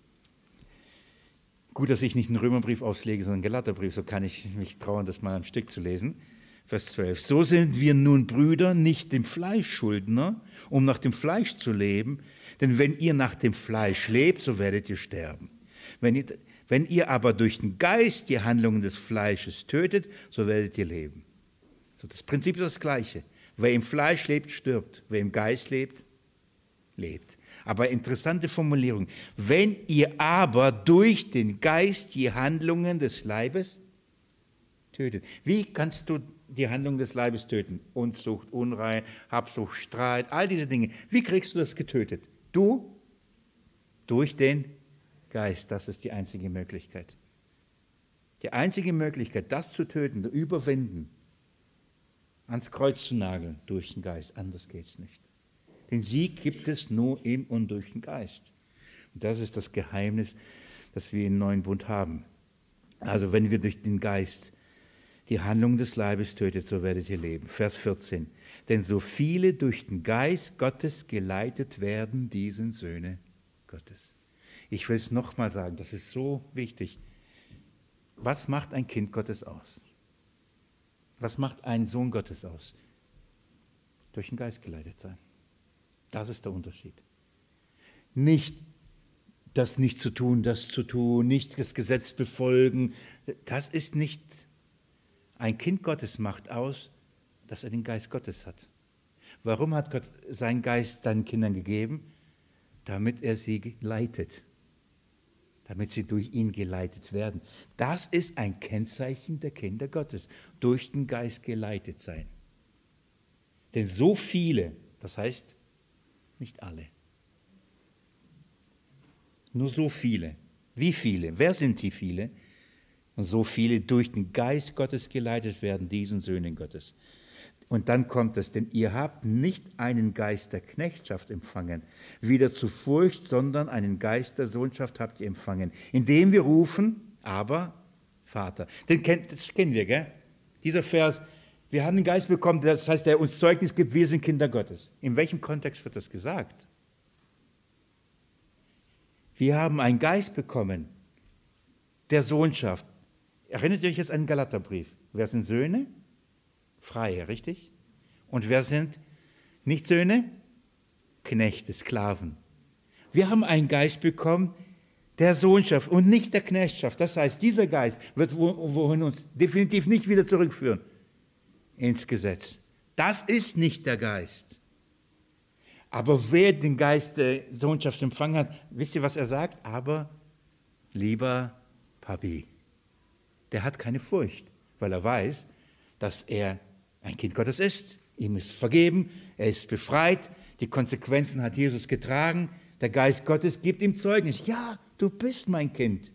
Gut, dass ich nicht einen Römerbrief auslege, sondern einen Galaterbrief, so kann ich mich trauen, das mal am Stück zu lesen. Vers zwölf. So sind wir nun Brüder, nicht dem Fleisch Schuldner, um nach dem Fleisch zu leben, denn wenn ihr nach dem Fleisch lebt, so werdet ihr sterben. Wenn ihr, wenn ihr aber durch den Geist die Handlungen des Fleisches tötet, so werdet ihr leben. So, das Prinzip ist das Gleiche. Wer im Fleisch lebt, stirbt. Wer im Geist lebt, lebt. Aber interessante Formulierung. Wenn ihr aber durch den Geist die Handlungen des Leibes tötet. Wie kannst du die Handlungen des Leibes töten? Unzucht, Unrein, Habsucht, Streit, all diese Dinge. Wie kriegst du das getötet? Du? Durch den Geist. Das ist die einzige Möglichkeit. Die einzige Möglichkeit, das zu töten, zu überwinden, ans Kreuz zu nageln, durch den Geist. Anders geht es nicht. Den Sieg gibt es nur in und durch den Geist. Und das ist das Geheimnis, das wir im neuen Bund haben. Also wenn wir durch den Geist die Handlung des Leibes tötet, so werdet ihr leben. Vers vierzehn. Denn so viele durch den Geist Gottes geleitet werden, die sind Söhne Gottes. Ich will es nochmal sagen, das ist so wichtig. Was macht ein Kind Gottes aus? Was macht ein Sohn Gottes aus? Durch den Geist geleitet sein. Das ist der Unterschied. Nicht das nicht zu tun, das zu tun, nicht das Gesetz befolgen. Das ist nicht, ein Kind Gottes macht aus, dass er den Geist Gottes hat. Warum hat Gott seinen Geist seinen Kindern gegeben? Damit er sie leitet. Damit sie durch ihn geleitet werden. Das ist ein Kennzeichen der Kinder Gottes. Durch den Geist geleitet sein. Denn so viele, das heißt, nicht alle. Nur so viele. Wie viele? Wer sind die viele? Und so viele durch den Geist Gottes geleitet werden, diesen Söhnen Gottes. Und dann kommt es, denn ihr habt nicht einen Geist der Knechtschaft empfangen, wieder zu Furcht, sondern einen Geist der Sohnschaft habt ihr empfangen, indem wir rufen, aber Vater. Den kennt, das kennen wir, gell? Dieser Vers, wir haben den Geist bekommen, das heißt, der uns Zeugnis gibt, wir sind Kinder Gottes. In welchem Kontext wird das gesagt? Wir haben einen Geist bekommen, der Sohnschaft. Erinnert ihr euch jetzt an den Galaterbrief? Wer sind Söhne? Freie, richtig? Und wer sind nicht Söhne? Knechte, Sklaven. Wir haben einen Geist bekommen, der Sohnschaft und nicht der Knechtschaft. Das heißt, dieser Geist wird wohin uns definitiv nicht wieder zurückführen. Ins Gesetz. Das ist nicht der Geist. Aber wer den Geist der Sohnschaft empfangen hat, wisst ihr, was er sagt? Aber lieber Papi, der hat keine Furcht, weil er weiß, dass er ein Kind Gottes ist. Ihm ist vergeben, er ist befreit, die Konsequenzen hat Jesus getragen. Der Geist Gottes gibt ihm Zeugnis. Ja, du bist mein Kind.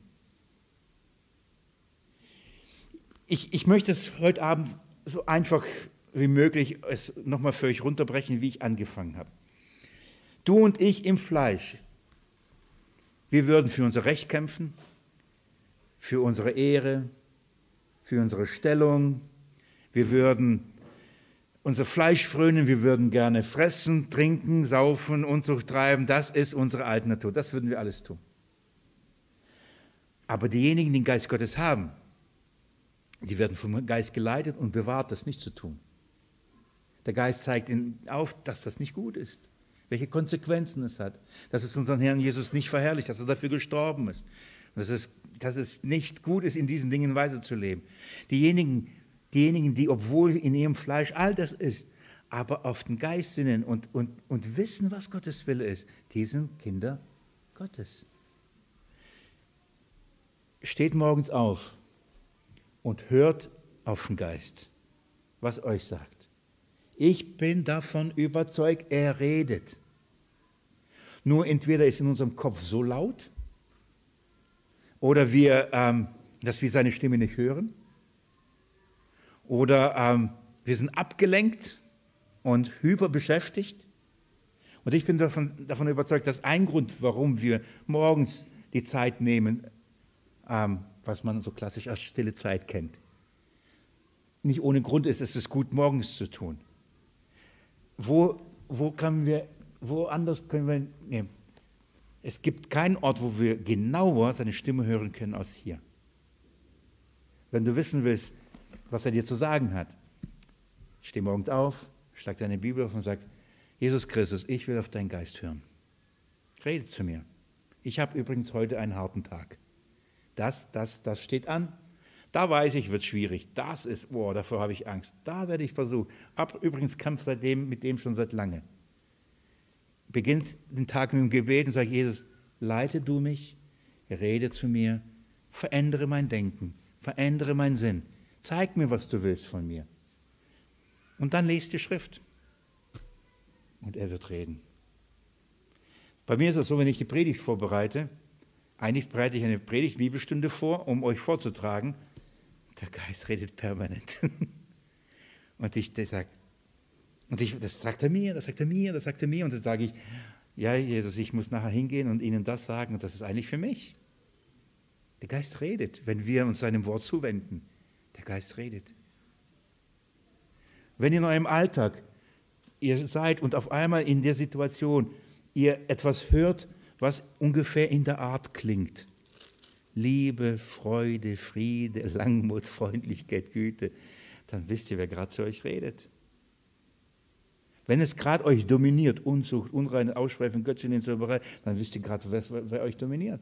Ich, ich möchte es heute Abend so einfach wie möglich es nochmal für euch runterbrechen, wie ich angefangen habe. Du und ich im Fleisch, wir würden für unser Recht kämpfen, für unsere Ehre, für unsere Stellung. Wir würden unser Fleisch frönen, wir würden gerne fressen, trinken, saufen, Unzucht treiben. Das ist unsere alte Natur, das würden wir alles tun. Aber diejenigen, die den Geist Gottes haben, die werden vom Geist geleitet und bewahrt, das nicht zu tun. Der Geist zeigt ihnen auf, dass das nicht gut ist, welche Konsequenzen es hat, dass es unseren Herrn Jesus nicht verherrlicht, dass er dafür gestorben ist, dass es, dass es nicht gut ist, in diesen Dingen weiterzuleben. Diejenigen, diejenigen, die, obwohl in ihrem Fleisch all das ist, aber auf den Geist sinnen und, und, und wissen, was Gottes Wille ist, die sind Kinder Gottes. Steht morgens auf und hört auf den Geist, was euch sagt. Ich bin davon überzeugt, er redet. Nur entweder ist in unserem Kopf so laut, oder wir, ähm, dass wir seine Stimme nicht hören, oder ähm, wir sind abgelenkt und hyperbeschäftigt. Und ich bin davon, davon überzeugt, dass ein Grund, warum wir morgens die Zeit nehmen, ähm, was man so klassisch als stille Zeit kennt, nicht ohne Grund ist, es ist gut, morgens zu tun. Wo, wo können wir, woanders können wir, nee, es gibt keinen Ort, wo wir genauer seine Stimme hören können als hier. Wenn du wissen willst, was er dir zu sagen hat, steh morgens auf, schlag deine Bibel auf und sag, Jesus Christus, ich will auf deinen Geist hören. Rede zu mir. Ich habe übrigens heute einen harten Tag. Das, das, das steht an. Da weiß ich, wird schwierig. Das ist, boah, davor habe ich Angst. Da werde ich versuchen. Ab, übrigens kämpfe seitdem mit dem schon seit lange. Beginnt den Tag mit dem Gebet und sagt, Jesus, leite du mich, rede zu mir, verändere mein Denken, verändere meinen Sinn. Zeig mir, was du willst von mir. Und dann lest die Schrift. Und er wird reden. Bei mir ist es so, wenn ich die Predigt vorbereite, eigentlich bereite ich eine Predigt-Bibelstunde vor, um euch vorzutragen. Der Geist redet permanent. Und ich sage, und ich, das sagt er mir, das sagt er mir, das sagt er mir. Und dann sage ich, ja, Jesus, ich muss nachher hingehen und Ihnen das sagen. Und das ist eigentlich für mich. Der Geist redet, wenn wir uns seinem Wort zuwenden. Der Geist redet. Wenn in eurem Alltag ihr seid und auf einmal in der Situation ihr etwas hört, was ungefähr in der Art klingt. Liebe, Freude, Friede, Langmut, Freundlichkeit, Güte. Dann wisst ihr, wer gerade zu euch redet. Wenn es gerade euch dominiert, Unzucht, Unreine, Ausschweifung, Götzendienst, dann wisst ihr gerade, wer, wer euch dominiert.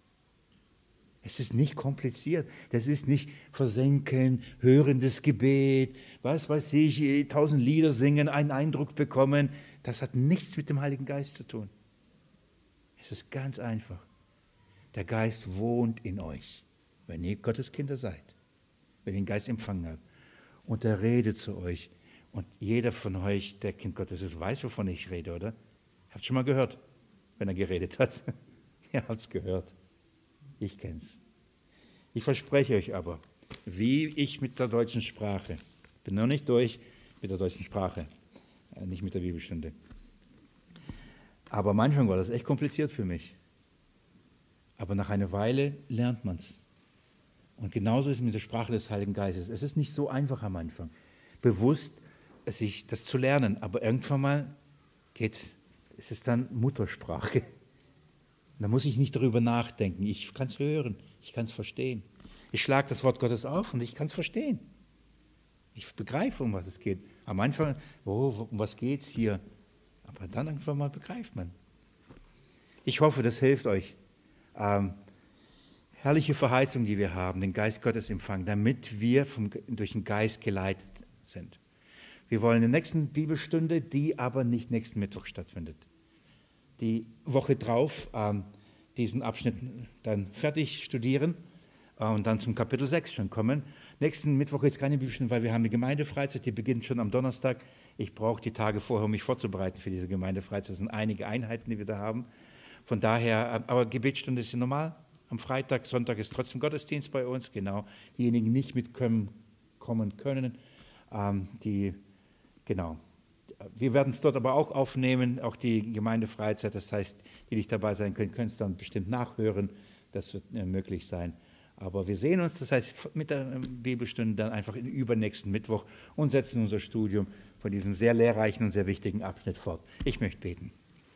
Es ist nicht kompliziert. Das ist nicht versenken, hörendes Gebet, was weiß ich, tausend Lieder singen, einen Eindruck bekommen. Das hat nichts mit dem Heiligen Geist zu tun. Es ist ganz einfach. Der Geist wohnt in euch, wenn ihr Gottes Kinder seid, wenn ihr den Geist empfangen habt. Und er redet zu euch. Und jeder von euch, der Kind Gottes ist, weiß, wovon ich rede, oder? Habt schon mal gehört, wenn er geredet hat. Ihr habt es gehört. Ich kenne es. Ich verspreche euch aber, wie ich mit der deutschen Sprache, bin noch nicht durch mit der deutschen Sprache, nicht mit der Bibelstunde. Aber manchmal war das echt kompliziert für mich. Aber nach einer Weile lernt man es. Und genauso ist es mit der Sprache des Heiligen Geistes. Es ist nicht so einfach am Anfang, bewusst sich das zu lernen. Aber irgendwann mal geht's, es ist dann Muttersprache. Da muss ich nicht darüber nachdenken. Ich kann es hören, ich kann es verstehen. Ich schlage das Wort Gottes auf und ich kann es verstehen. Ich begreife, um was es geht. Am Anfang, oh, um was geht es hier? Aber dann einfach mal begreift man. Ich hoffe, das hilft euch. Ähm, herrliche Verheißung, die wir haben, den Geist Gottes empfangen, damit wir vom, durch den Geist geleitet sind. Wir wollen in der nächsten Bibelstunde, die aber nicht nächsten Mittwoch stattfindet, die Woche drauf ähm, diesen Abschnitt dann fertig studieren äh, und dann zum Kapitel sechs schon kommen. Nächsten Mittwoch ist keine Bibelstunde, weil wir haben eine Gemeindefreizeit, die beginnt schon am Donnerstag. Ich brauche die Tage vorher, um mich vorzubereiten für diese Gemeindefreizeit. Das sind einige Einheiten, die wir da haben. Von daher, aber Gebetsstunde ist ja normal. Am Freitag, Sonntag ist trotzdem Gottesdienst bei uns, genau. Diejenigen, die nicht mitkommen kommen können, ähm, die, genau. Wir werden es dort aber auch aufnehmen, auch die Gemeindefreizeit. Das heißt, die nicht dabei sein können, können es dann bestimmt nachhören. Das wird äh, möglich sein. Aber wir sehen uns, das heißt, mit der Bibelstunde dann einfach in übernächsten Mittwoch und setzen unser Studium von diesem sehr lehrreichen und sehr wichtigen Abschnitt fort. Ich möchte beten.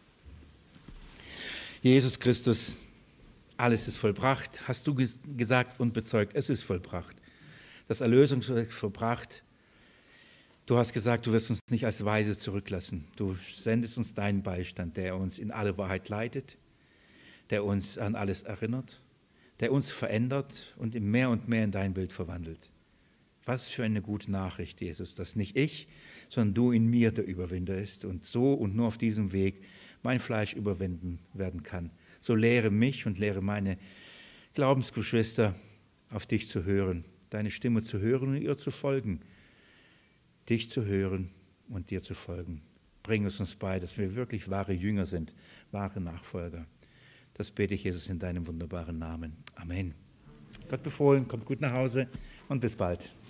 Jesus Christus, alles ist vollbracht, hast du ges- gesagt und bezeugt, es ist vollbracht. Das Erlösungswerk ist vollbracht. Du hast gesagt, du wirst uns nicht als Weise zurücklassen. Du sendest uns deinen Beistand, der uns in alle Wahrheit leitet, der uns an alles erinnert, der uns verändert und mehr und mehr in dein Bild verwandelt. Was für eine gute Nachricht, Jesus, dass nicht ich, sondern du in mir der Überwinder ist und so und nur auf diesem Weg mein Fleisch überwinden werden kann. So lehre mich und lehre meine Glaubensgeschwister, auf dich zu hören, deine Stimme zu hören und ihr zu folgen, dich zu hören und dir zu folgen. Bring es uns bei, dass wir wirklich wahre Jünger sind, wahre Nachfolger. Das bete ich, Jesus, in deinem wunderbaren Namen. Amen. Gott befohlen, kommt gut nach Hause und bis bald.